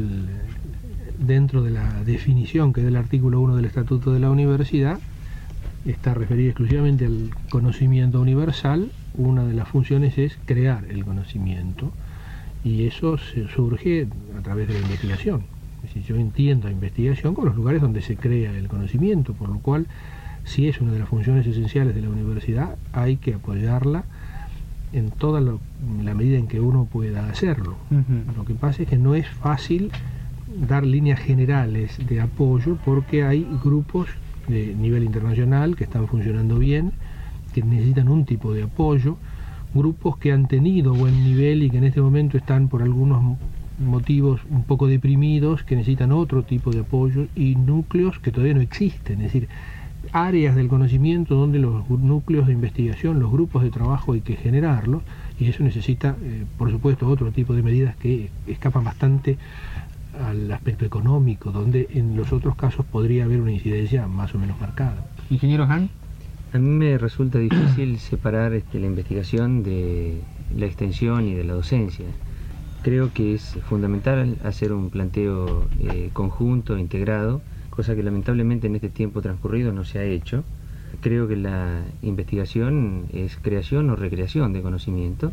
dentro de la definición que da el artículo 1 del Estatuto de la Universidad, está referida exclusivamente al conocimiento universal. Una de las funciones es crear el conocimiento y eso se surge a través de la investigación. Es decir, yo entiendo la investigación como los lugares donde se crea el conocimiento, por lo cual si es una de las funciones esenciales de la universidad hay que apoyarla en toda la medida en que uno pueda hacerlo. Lo que pasa es que no es fácil dar líneas generales de apoyo porque hay grupos de nivel internacional que están funcionando bien, que necesitan un tipo de apoyo, grupos que han tenido buen nivel y que en este momento están por algunos motivos un poco deprimidos, que necesitan otro tipo de apoyo, y núcleos que todavía no existen, es decir, áreas del conocimiento donde los núcleos de investigación, los grupos de trabajo hay que generarlos, y eso necesita, por supuesto, otro tipo de medidas que escapan bastante al aspecto económico, donde en los otros casos podría haber una incidencia más o menos marcada. Ingeniero Han. A mí me resulta difícil separar la investigación de la extensión y de la docencia. Creo que es fundamental hacer un planteo conjunto, integrado, cosa que lamentablemente en este tiempo transcurrido no se ha hecho. Creo que la investigación es creación o recreación de conocimiento,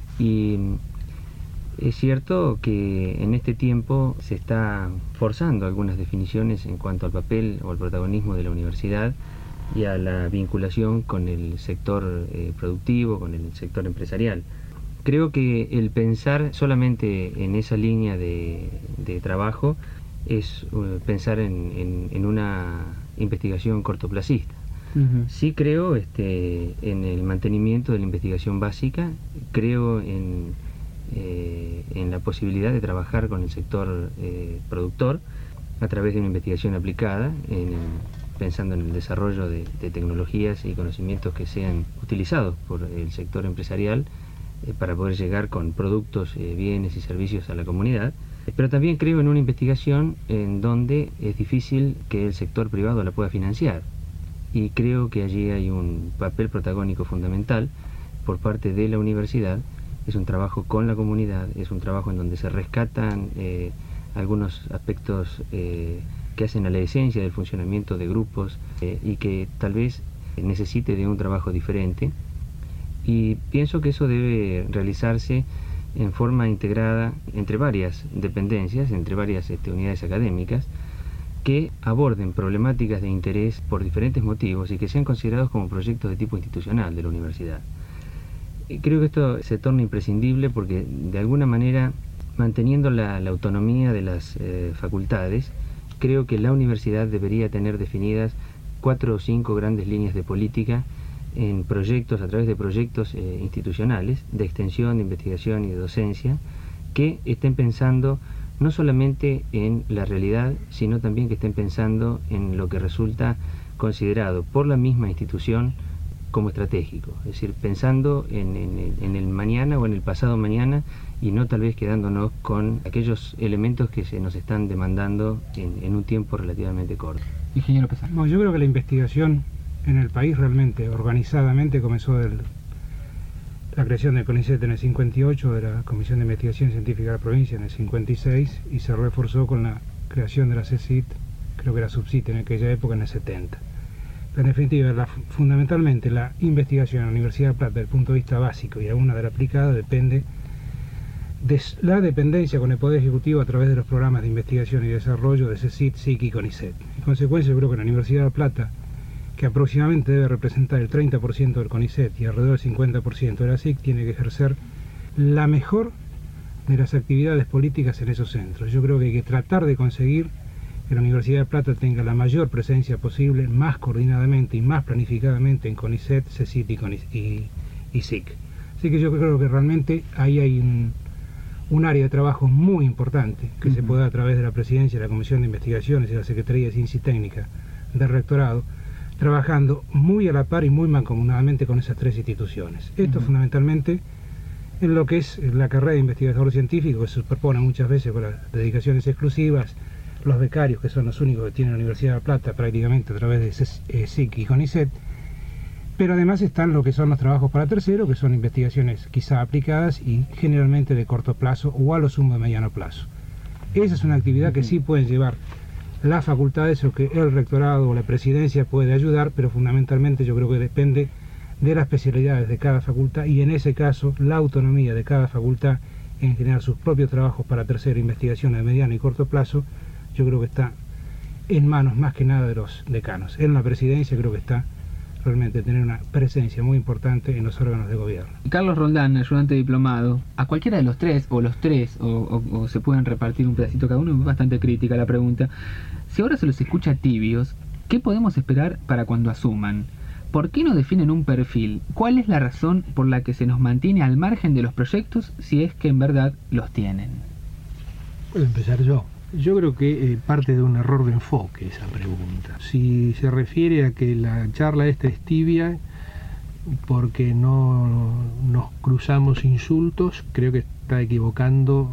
y es cierto que en este tiempo se está forzando algunas definiciones en cuanto al papel o al protagonismo de la universidad y a la vinculación con el sector productivo, con el sector empresarial. Creo que el pensar solamente en esa línea de trabajo es pensar en una investigación cortoplacista. Sí creo en el mantenimiento de la investigación básica, creo en la posibilidad de trabajar con el sector productor a través de una investigación aplicada, pensando en el desarrollo de tecnologías y conocimientos que sean utilizados por el sector empresarial para poder llegar con productos, bienes y servicios a la comunidad. Pero también creo en una investigación en donde es difícil que el sector privado la pueda financiar, y creo que allí hay un papel protagónico fundamental por parte de la universidad. Es un trabajo con la comunidad, es un trabajo en donde se rescatan algunos aspectos que hacen a la esencia del funcionamiento de grupos y que tal vez necesite de un trabajo diferente. Y pienso que eso debe realizarse en forma integrada entre varias dependencias, entre varias unidades académicas, que aborden problemáticas de interés por diferentes motivos y que sean considerados como proyectos de tipo institucional de la universidad. Creo que esto se torna imprescindible porque, de alguna manera, manteniendo la autonomía de las facultades, creo que la universidad debería tener definidas 4 o 5 grandes líneas de política en proyectos, a través de proyectos institucionales de extensión, de investigación y de docencia, que estén pensando no solamente en la realidad, sino también que estén pensando en lo que resulta considerado por la misma institución como estratégico, es decir, pensando en el mañana o en el pasado mañana y no tal vez quedándonos con aquellos elementos que se nos están demandando en un tiempo relativamente corto. Ingeniero Pesar. No, yo creo que la investigación en el país realmente, organizadamente, comenzó la creación del CONICET en el 58, de la Comisión de Investigación Científica de la provincia en el 56, y se reforzó con la creación de la CECIT, creo que era SUBCIT en aquella época, en el 70. Pero en definitiva, fundamentalmente la investigación en la Universidad de La Plata, desde el punto de vista básico y alguna de la aplicada, depende de la dependencia con el Poder Ejecutivo a través de los programas de investigación y desarrollo de CECIT, SIC y CONICET. En consecuencia, yo creo que la Universidad de La Plata, que aproximadamente debe representar el 30% del CONICET y alrededor del 50% de la SIC, tiene que ejercer la mejor de las actividades políticas en esos centros. Yo creo que hay que tratar de conseguir que la Universidad de La Plata tenga la mayor presencia posible, más coordinadamente y más planificadamente en CONICET, CECIT y SIC. Así que yo creo que realmente ahí hay un área de trabajo muy importante que se puede dar a través de la Presidencia de la Comisión de Investigaciones y la Secretaría de Ciencia y Técnica del Rectorado, trabajando muy a la par y muy mancomunadamente con esas 3 instituciones. Esto fundamentalmente en lo que es la carrera de investigador científico, que se superpone muchas veces con las dedicaciones exclusivas, los becarios, que son los únicos que tiene la Universidad de La Plata prácticamente a través de SIC y CONICET, pero además están lo que son los trabajos para terceros, que son investigaciones quizá aplicadas y generalmente de corto plazo o a lo sumo de mediano plazo. Esa es una actividad que sí pueden llevar las facultades o que el rectorado o la presidencia puede ayudar, pero fundamentalmente yo creo que depende de las especialidades de cada facultad y en ese caso la autonomía de cada facultad en generar sus propios trabajos para tercera, investigaciones de mediano y corto plazo, yo creo que está en manos más que nada de los decanos. En la presidencia creo que está realmente tener una presencia muy importante en los órganos de gobierno. Carlos Roldán, ayudante diplomado, a cualquiera de los 3 o los 3 o se pueden repartir un pedacito cada uno, es bastante crítica la pregunta. Si ahora se los escucha tibios, ¿qué podemos esperar para cuando asuman? ¿Por qué no definen un perfil? ¿Cuál es la razón por la que se nos mantiene al margen de los proyectos si es que en verdad los tienen? Puedo empezar yo. Yo creo que parte de un error de enfoque esa pregunta. Si se refiere a que la charla esta es tibia porque no nos cruzamos insultos, creo que está equivocando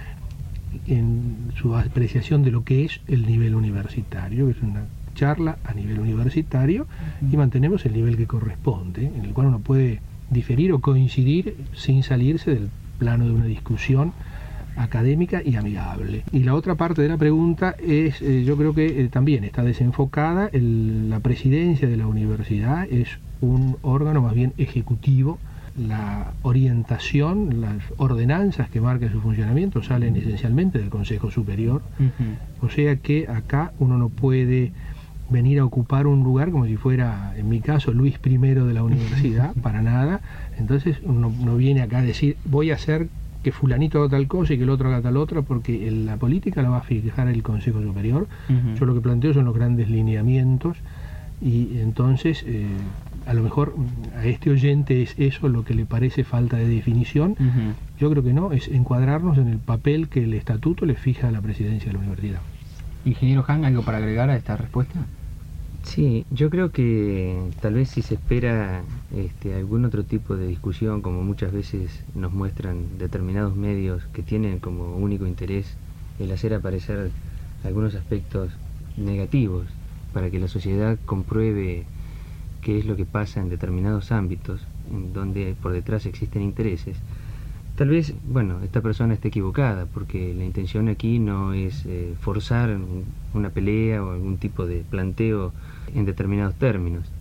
en su apreciación de lo que es el nivel universitario, que es una charla a nivel universitario y mantenemos el nivel que corresponde, en el cual uno puede diferir o coincidir sin salirse del plano de una discusión académica y amigable. Y la otra parte de la pregunta es, yo creo que también está desenfocada. La presidencia de la universidad es un órgano más bien ejecutivo. La orientación, las ordenanzas que marcan su funcionamiento salen esencialmente del Consejo Superior. O sea que acá uno no puede venir a ocupar un lugar como si fuera, en mi caso, Luis I de la universidad, para nada. Entonces uno no viene acá a decir, voy a hacer que fulanito haga tal cosa y que el otro haga tal otra, porque la política la va a fijar el Consejo Superior. Yo lo que planteo son los grandes lineamientos y entonces a lo mejor a este oyente es eso lo que le parece falta de definición. Yo creo que no, es encuadrarnos en el papel que el estatuto le fija a la presidencia de la universidad. Ingeniero Han, ¿algo para agregar a esta respuesta? Sí, yo creo que tal vez si se espera algún otro tipo de discusión, como muchas veces nos muestran determinados medios que tienen como único interés el hacer aparecer algunos aspectos negativos para que la sociedad compruebe qué es lo que pasa en determinados ámbitos en donde por detrás existen intereses, tal vez, esta persona esté equivocada, porque la intención aquí no es forzar una pelea o algún tipo de planteo en determinados términos.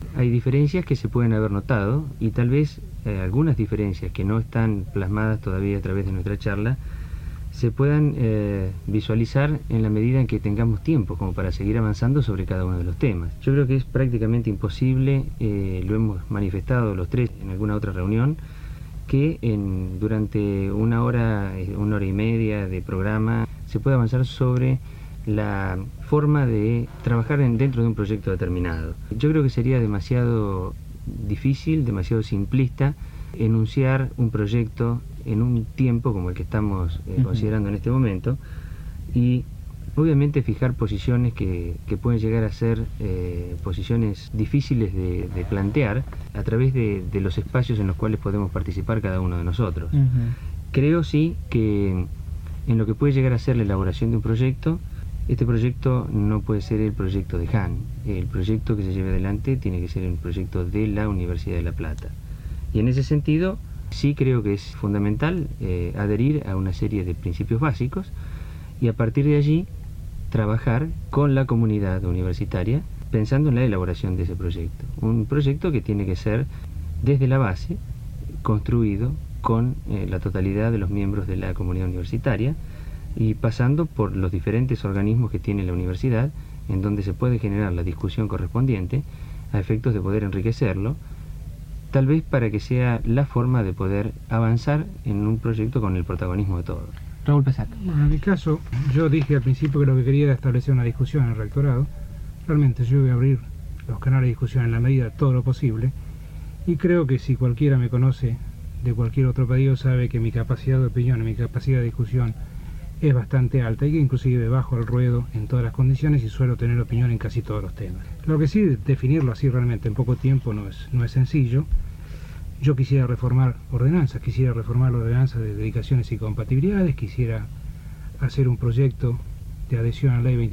Hay diferencias que se pueden haber notado y tal vez algunas diferencias que no están plasmadas todavía a través de nuestra charla se puedan visualizar en la medida en que tengamos tiempo como para seguir avanzando sobre cada uno de los temas. Yo creo que es prácticamente imposible, lo hemos manifestado los tres en alguna otra reunión, que durante una hora y media de programa se puede avanzar sobre la forma de trabajar dentro de un proyecto determinado. Yo creo que sería demasiado difícil, demasiado simplista enunciar un proyecto en un tiempo como el que estamos considerando en este momento y obviamente fijar posiciones que pueden llegar a ser posiciones difíciles de plantear a través de los espacios en los cuales podemos participar cada uno de nosotros. Creo sí que en lo que puede llegar a ser la elaboración de un proyecto, este proyecto no puede ser el proyecto de Han. El proyecto que se lleve adelante tiene que ser un proyecto de la Universidad de La Plata. Y en ese sentido, sí creo que es fundamental adherir a una serie de principios básicos y a partir de allí trabajar con la comunidad universitaria pensando en la elaboración de ese proyecto. Un proyecto que tiene que ser desde la base construido con la totalidad de los miembros de la comunidad universitaria y pasando por los diferentes organismos que tiene la universidad, en donde se puede generar la discusión correspondiente a efectos de poder enriquecerlo, tal vez para que sea la forma de poder avanzar en un proyecto con el protagonismo de todos. Raúl Pesac. Bueno, en mi caso, yo dije al principio que lo que quería era establecer una discusión en el rectorado. Realmente yo voy a abrir los canales de discusión en la medida de todo lo posible y creo que si cualquiera me conoce de cualquier otro pedido sabe que mi capacidad de opinión y mi capacidad de discusión es bastante alta y que inclusive bajo al ruedo en todas las condiciones y suelo tener opinión en casi todos los temas. Lo que sí, definirlo así realmente en poco tiempo no es sencillo. Yo quisiera reformar ordenanzas, quisiera reformar la ordenanza de dedicaciones y compatibilidades, quisiera hacer un proyecto de adhesión a la ley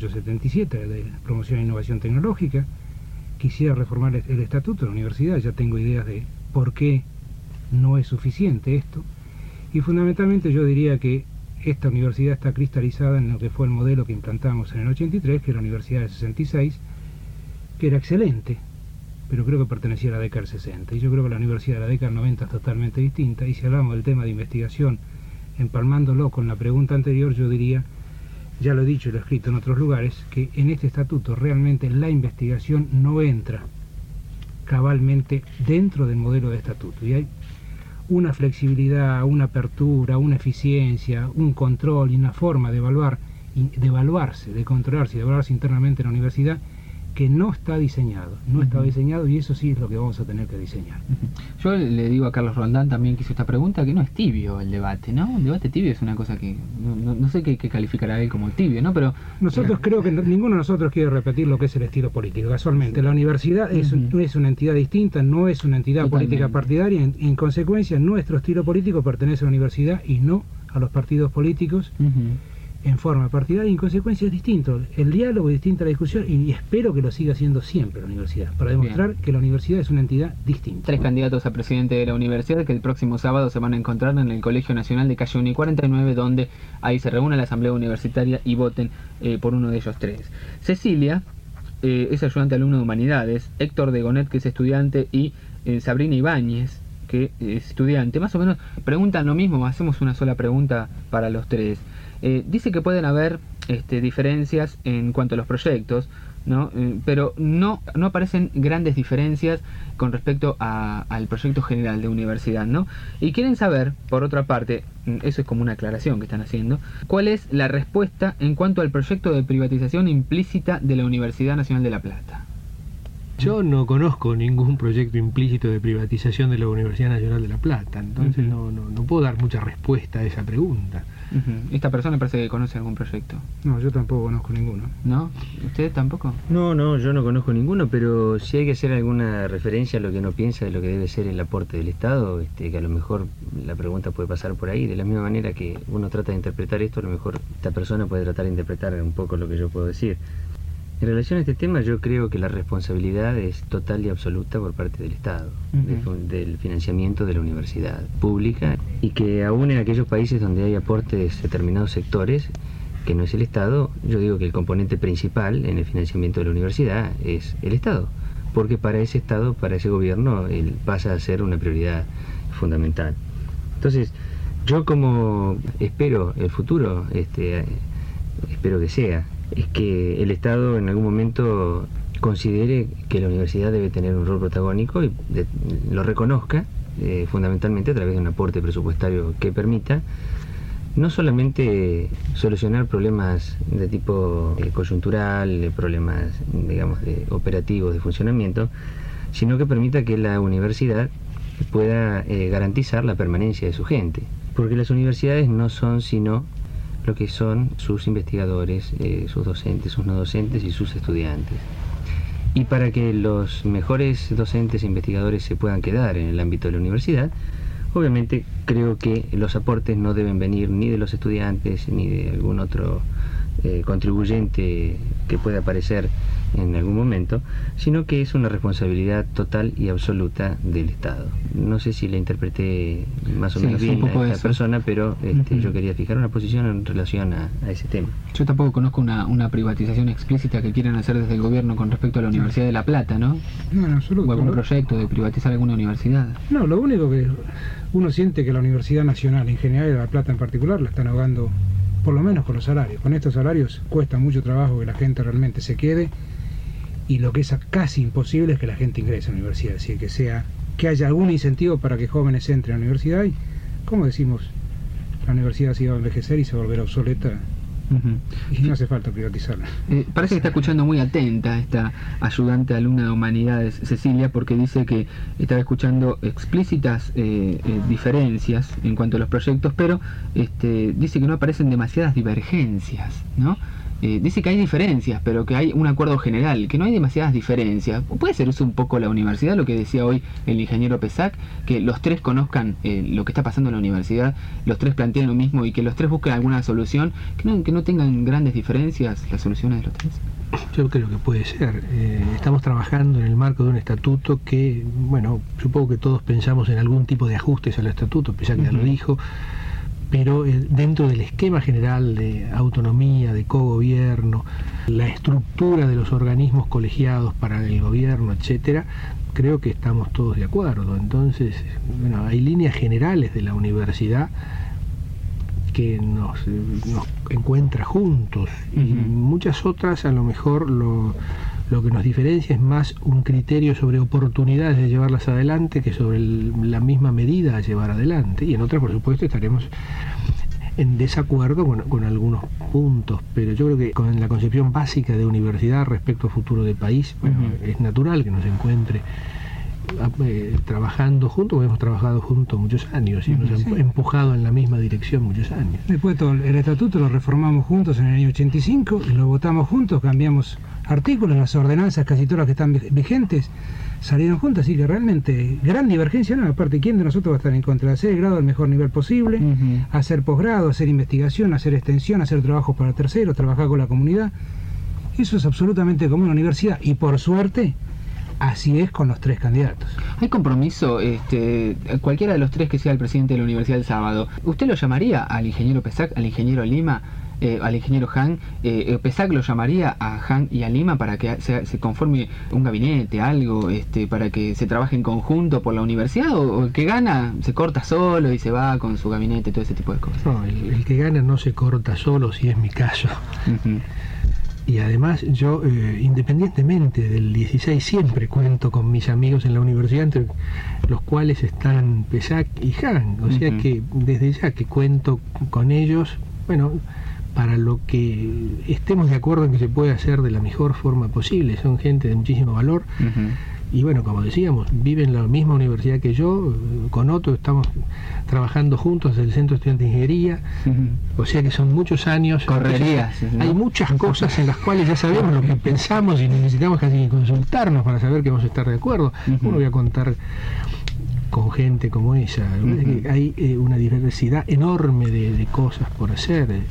23877 de promoción e innovación tecnológica, quisiera reformar el estatuto de la universidad, ya tengo ideas de por qué no es suficiente esto, y fundamentalmente yo diría que esta universidad está cristalizada en lo que fue el modelo que implantamos en el 83, que era la Universidad del 66, que era excelente, pero creo que pertenecía a la década del 60, y yo creo que la universidad de la década del 90 es totalmente distinta, y si hablamos del tema de investigación, empalmándolo con la pregunta anterior, yo diría, ya lo he dicho y lo he escrito en otros lugares, que en este estatuto realmente la investigación no entra cabalmente dentro del modelo de estatuto, y hay una flexibilidad, una apertura, una eficiencia, un control y una forma de evaluar, de evaluarse, de controlarse y de evaluarse internamente en la universidad que no está diseñado, está diseñado y eso sí es lo que vamos a tener que diseñar. Yo le digo a Carlos Rondán también que hizo esta pregunta, que no es tibio el debate, ¿no? Un debate tibio es una cosa que no sé qué calificará él como tibio, ¿no? Pero nosotros creo que ninguno de nosotros quiere repetir lo que es el estilo político. Casualmente, la universidad es una entidad distinta, no es una entidad política partidaria, en consecuencia nuestro estilo político pertenece a la universidad y no a los partidos políticos. En forma partidaria y en consecuencia es distinto. El diálogo es distinto a la discusión y espero que lo siga siendo siempre la universidad, para demostrar que la universidad es una entidad distinta. 3 candidatos a presidente de la universidad que el próximo sábado se van a encontrar en el Colegio Nacional de Calle Uni 49, donde ahí se reúne la asamblea universitaria y voten por uno de ellos 3. Cecilia es ayudante alumno de Humanidades, Héctor de Gonet, que es estudiante, y Sabrina Ibáñez, que es estudiante. Más o menos preguntan lo mismo, hacemos una sola pregunta para los 3. Dice que pueden haber diferencias en cuanto a los proyectos, ¿no? Pero no aparecen grandes diferencias con respecto al proyecto general de universidad, ¿no? Y quieren saber, por otra parte, eso es como una aclaración que están haciendo, cuál es la respuesta en cuanto al proyecto de privatización implícita de la Universidad Nacional de La Plata. Yo no conozco ningún proyecto implícito de privatización de la Universidad Nacional de La Plata, entonces no puedo dar mucha respuesta a esa pregunta. Esta persona parece que conoce algún proyecto. No, yo tampoco conozco ninguno. ¿No? ¿Usted tampoco? No, yo no conozco ninguno, pero si hay que hacer alguna referencia a lo que uno piensa de lo que debe ser el aporte del Estado, que a lo mejor la pregunta puede pasar por ahí, de la misma manera que uno trata de interpretar esto, a lo mejor esta persona puede tratar de interpretar un poco lo que yo puedo decir. En relación a este tema, yo creo que la responsabilidad es total y absoluta por parte del Estado, del financiamiento de la universidad pública, y que aún en aquellos países donde hay aportes de determinados sectores, que no es el Estado, yo digo que el componente principal en el financiamiento de la universidad es el Estado, porque para ese Estado, para ese gobierno, pasa a ser una prioridad fundamental. Entonces, yo como espero el futuro, espero que sea, es que el Estado en algún momento considere que la universidad debe tener un rol protagónico y lo reconozca, fundamentalmente a través de un aporte presupuestario que permita no solamente solucionar problemas de tipo coyuntural, problemas, digamos, operativos de funcionamiento, sino que permita que la universidad pueda garantizar la permanencia de su gente. Porque las universidades no son sino lo que son sus investigadores, sus docentes, sus no docentes y sus estudiantes. Y para que los mejores docentes e investigadores se puedan quedar en el ámbito de la universidad, obviamente creo que los aportes no deben venir ni de los estudiantes ni de algún otro contribuyente que pueda aparecer en algún momento, sino que es una responsabilidad total y absoluta del Estado. No sé si la interpreté más o menos bien a esta persona, pero yo quería fijar una posición en relación a ese tema. Yo tampoco conozco una privatización explícita que quieran hacer desde el gobierno con respecto a la Universidad de La Plata, ¿no? No, en absoluto. O algún proyecto de privatizar alguna universidad. No, lo único que uno siente que la Universidad Nacional en general y de La Plata en particular la están ahogando, por lo menos con los salarios. Con estos salarios cuesta mucho trabajo que la gente realmente se quede, y lo que es casi imposible es que la gente ingrese a la universidad, es decir, que haya algún incentivo para que jóvenes entren a la universidad, y como decimos, la universidad se va a envejecer y se va a volver obsoleta. Y no hace falta privatizarla. Parece que está escuchando muy atenta esta ayudante alumna de Humanidades, Cecilia, porque dice que estaba escuchando explícitas diferencias en cuanto a los proyectos, pero dice que no aparecen demasiadas divergencias, ¿no? Dice que hay diferencias, pero que hay un acuerdo general, que no hay demasiadas diferencias. ¿Puede ser eso un poco la universidad, lo que decía hoy el ingeniero Pesac, que los tres conozcan lo que está pasando en la universidad, los tres planteen lo mismo y que los tres busquen alguna solución, que no tengan grandes diferencias las soluciones de los tres? Yo creo que puede ser. Estamos trabajando en el marco de un estatuto que, bueno, supongo que todos pensamos en algún tipo de ajustes al estatuto, Pesac ya lo dijo, pero dentro del esquema general de autonomía, de cogobierno, la estructura de los organismos colegiados para el gobierno, etcétera, creo que estamos todos de acuerdo. Entonces, bueno, hay líneas generales de la universidad que nos encuentra juntos, y muchas otras a lo mejor lo que nos diferencia es más un criterio sobre oportunidades de llevarlas adelante que sobre la misma medida a llevar adelante, y en otras por supuesto estaremos en desacuerdo con algunos puntos, pero yo creo que con la concepción básica de universidad respecto al futuro del país, bueno, es natural que nos encuentre trabajando juntos, hemos trabajado juntos muchos años y nos han empujado en la misma dirección muchos años. Después todo el estatuto lo reformamos juntos en el año 85 y lo votamos juntos, cambiamos artículos, las ordenanzas, casi todas las que están vigentes salieron juntas, así que realmente gran divergencia no. Aparte, ¿quién de nosotros va a estar en contra de hacer el grado al mejor nivel posible, hacer posgrado, hacer investigación, hacer extensión, hacer trabajos para terceros, trabajar con la comunidad? Eso es absolutamente común en la universidad, y por suerte así es con los tres candidatos. ¿Hay compromiso, cualquiera de los tres que sea el presidente de la universidad el sábado? ¿Usted lo llamaría al ingeniero Pesac, al ingeniero Lima, al ingeniero Han? ¿Pesac lo llamaría a Han y a Lima para que se conforme un gabinete, algo, para que se trabaje en conjunto por la universidad? ¿O el que gana se corta solo y se va con su gabinete, todo ese tipo de cosas? No, el que gana no se corta solo, si es mi caso. Y además yo, independientemente del 16, siempre cuento con mis amigos en la universidad, entre los cuales están Pesac y Han. O sea que desde ya que cuento con ellos, bueno, para lo que estemos de acuerdo en que se puede hacer de la mejor forma posible. Son gente de muchísimo valor. Y bueno, como decíamos, viven en la misma universidad que yo. Con Otto estamos trabajando juntos desde el Centro de Estudiantes de Ingeniería. O sea que son muchos años. Correrías, ¿no? Hay muchas cosas en las cuales ya sabemos lo que pensamos y necesitamos casi consultarnos para saber que vamos a estar de acuerdo. Uno voy a contar con gente como esa. Hay una diversidad enorme de cosas por hacer.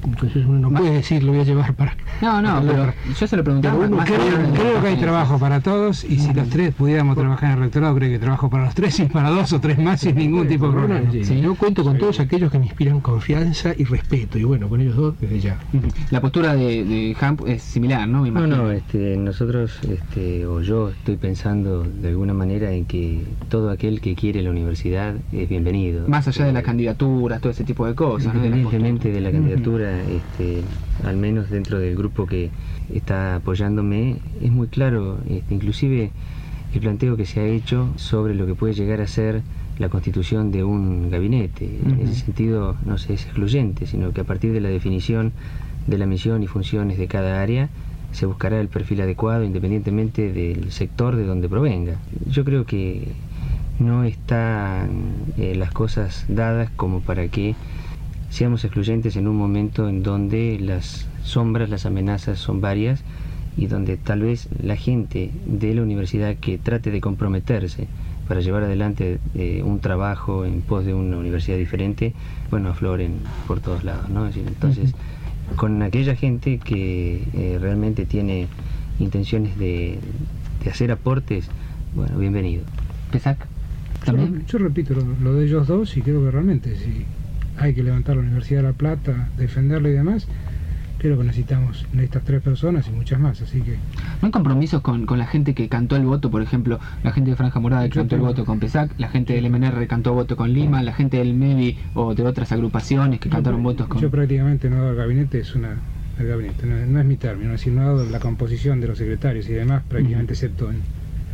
Entonces uno no puede decir, lo voy a llevar para... No, pero yo se lo pregunté. Creo que hay trabajo para todos, y si los tres pudiéramos trabajar en el rectorado, creo que hay trabajo para los tres y para 2 o 3 más sin ningún tipo de problema. Sí, yo cuento con todos aquellos que me inspiran confianza y respeto, y bueno, con ellos dos desde ya. La postura de Hamp es similar, ¿no? Me imagino. Nosotros, o yo estoy pensando de alguna manera en que todo aquel que quiere la universidad es bienvenido. Más allá de las candidaturas, todo ese tipo de cosas, ¿no? Independientemente de la candidatura, al menos dentro del grupo que está apoyándome, es muy claro, inclusive el planteo que se ha hecho sobre lo que puede llegar a ser la constitución de un gabinete. En ese sentido no se es excluyente, sino que a partir de la definición de la misión y funciones de cada área se buscará el perfil adecuado independientemente del sector de donde provenga. Yo creo que no están las cosas dadas como para que seamos excluyentes en un momento en donde las sombras, las amenazas son varias, y donde tal vez la gente de la universidad que trate de comprometerse para llevar adelante un trabajo en pos de una universidad diferente, afloren por todos lados, ¿no? Es decir, entonces, con aquella gente que realmente tiene intenciones de hacer aportes, bienvenido. ¿Pesac? ¿También? Yo repito lo de ellos dos, y creo que realmente si hay que levantar la Universidad de La Plata, defenderla y demás, creo que necesitamos estas 3 personas y muchas más, así que... ¿No hay compromisos con la gente que cantó el voto, por ejemplo, la gente de Franja Morada que cantó el voto con Pesac, la gente del MNR cantó voto con Lima, la gente del MEVI o de otras agrupaciones que cantaron votos con... Yo prácticamente no he dado el gabinete, el gabinete, no es mi término, es decir, no he dado la composición de los secretarios y demás, prácticamente excepto en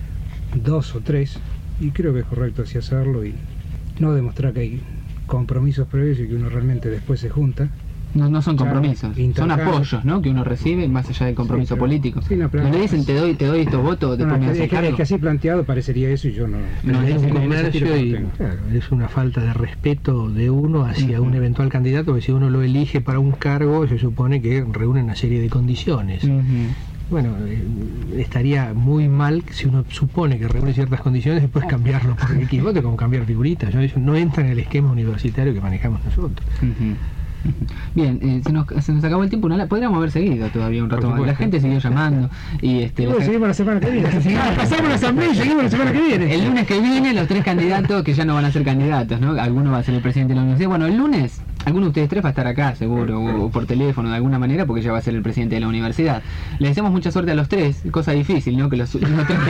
2 o 3, y creo que es correcto así hacerlo, y no demostrar que hay compromisos previos y que uno realmente después se junta. No son compromisos, son apoyos, ¿no? Que uno recibe más allá del compromiso político. Pero le dicen te doy estos votos, después me haces cargo. Es que así planteado parecería eso, y yo no es un comercio, y claro, es una falta de respeto de uno hacia un eventual candidato, que si uno lo elige para un cargo se supone que reúne una serie de condiciones. Estaría muy mal si uno supone que reúne ciertas condiciones después cambiarlo por el equivote, como cambiar figuritas. Eso no entra en el esquema universitario que manejamos nosotros. Bien, se nos acabó el tiempo. Podríamos haber seguido todavía un rato más. La gente siguió llamando y seguimos la semana que viene. Pasamos la asamblea y seguimos la semana que viene. El lunes que viene los 3 candidatos que ya no van a ser candidatos, ¿no? Alguno va a ser el presidente de la universidad. Bueno, el lunes alguno de ustedes 3 va a estar acá seguro, o por teléfono de alguna manera, porque ya va a ser el presidente de la universidad. Les deseamos mucha suerte a los 3, cosa difícil, ¿no? Que los 3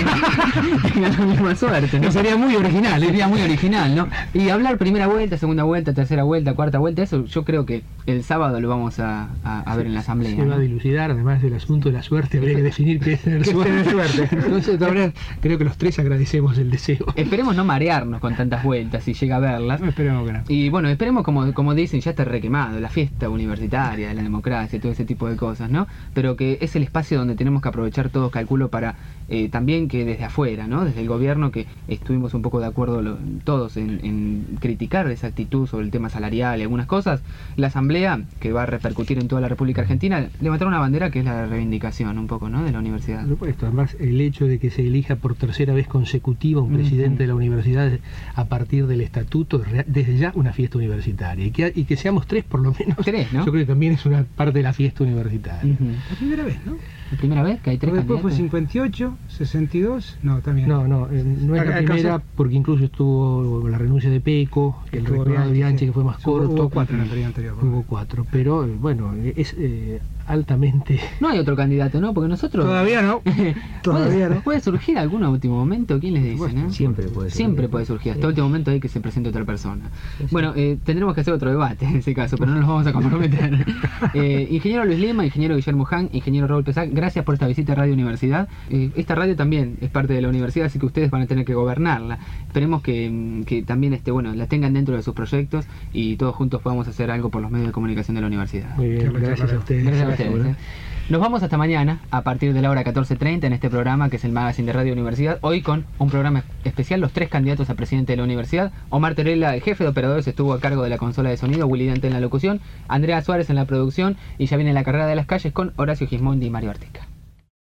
tengan la misma suerte, ¿no? Sería muy original, sería muy original, ¿no? Y hablar primera vuelta, segunda vuelta, tercera vuelta, cuarta vuelta, eso yo creo que el sábado lo vamos a ver en la asamblea. Se va a dilucidar, además del asunto de la suerte, habría que definir qué es tener suerte. Entonces, ahora creo que los 3 agradecemos el deseo. Esperemos no marearnos con tantas vueltas si llega a verlas. Esperemos que no. Y bueno, esperemos, como dicen, ya está requemado, la fiesta universitaria, la democracia, todo ese tipo de cosas, ¿no? Pero que es el espacio donde tenemos que aprovechar todos, calculo, para también que desde afuera, ¿no? Desde el gobierno, que estuvimos un poco de acuerdo todos en criticar esa actitud sobre el tema salarial y algunas cosas, la asamblea, que va a repercutir en toda la República Argentina, levantar una bandera que es la reivindicación un poco, ¿no? De la universidad. Por supuesto, además el hecho de que se elija por 3ª vez consecutiva un presidente de la universidad a partir del estatuto, desde ya una fiesta universitaria, y que seamos 3 por lo menos. 3, ¿no? Yo creo que también es una parte de la fiesta universitaria. La primera vez, ¿no? La primera vez que hay 3 Después candidatos. fue 58, 62, no, también. No es la primera, porque incluso estuvo la renuncia de Peco, el rectorado de Bianchi, que fue más corto. Hubo 4 en el periodo anterior. Hubo 4, pero bueno, es altamente... No hay otro candidato, ¿no? Porque nosotros... Todavía no. ¿Puede surgir algún último momento? ¿Quién les dice, no? Siempre puede surgir. Siempre puede surgir. Hasta el último momento hay que se presente otra persona. Bueno, tendremos que hacer otro debate en ese caso, pero no nos vamos a comprometer. Ingeniero Luis Lima, ingeniero Guillermo Han, ingeniero Raúl Pesac, gracias por esta visita a Radio Universidad. Esta radio también es parte de la universidad, así que ustedes van a tener que gobernarla. Esperemos que también la tengan dentro de sus proyectos y todos juntos podamos hacer algo por los medios de comunicación de la universidad. Muy bien, gracias a ustedes. Gracias a ustedes. Nos vamos hasta mañana a partir de la hora 14:30 en este programa que es el Magazine de Radio Universidad, hoy con un programa especial, los 3 candidatos a presidente de la universidad. Omar Terela, el jefe de operadores, estuvo a cargo de la consola de sonido, Willy Dante en la locución, Andrea Suárez en la producción, y ya viene la carrera de las calles con Horacio Gismondi y Mario Arteca.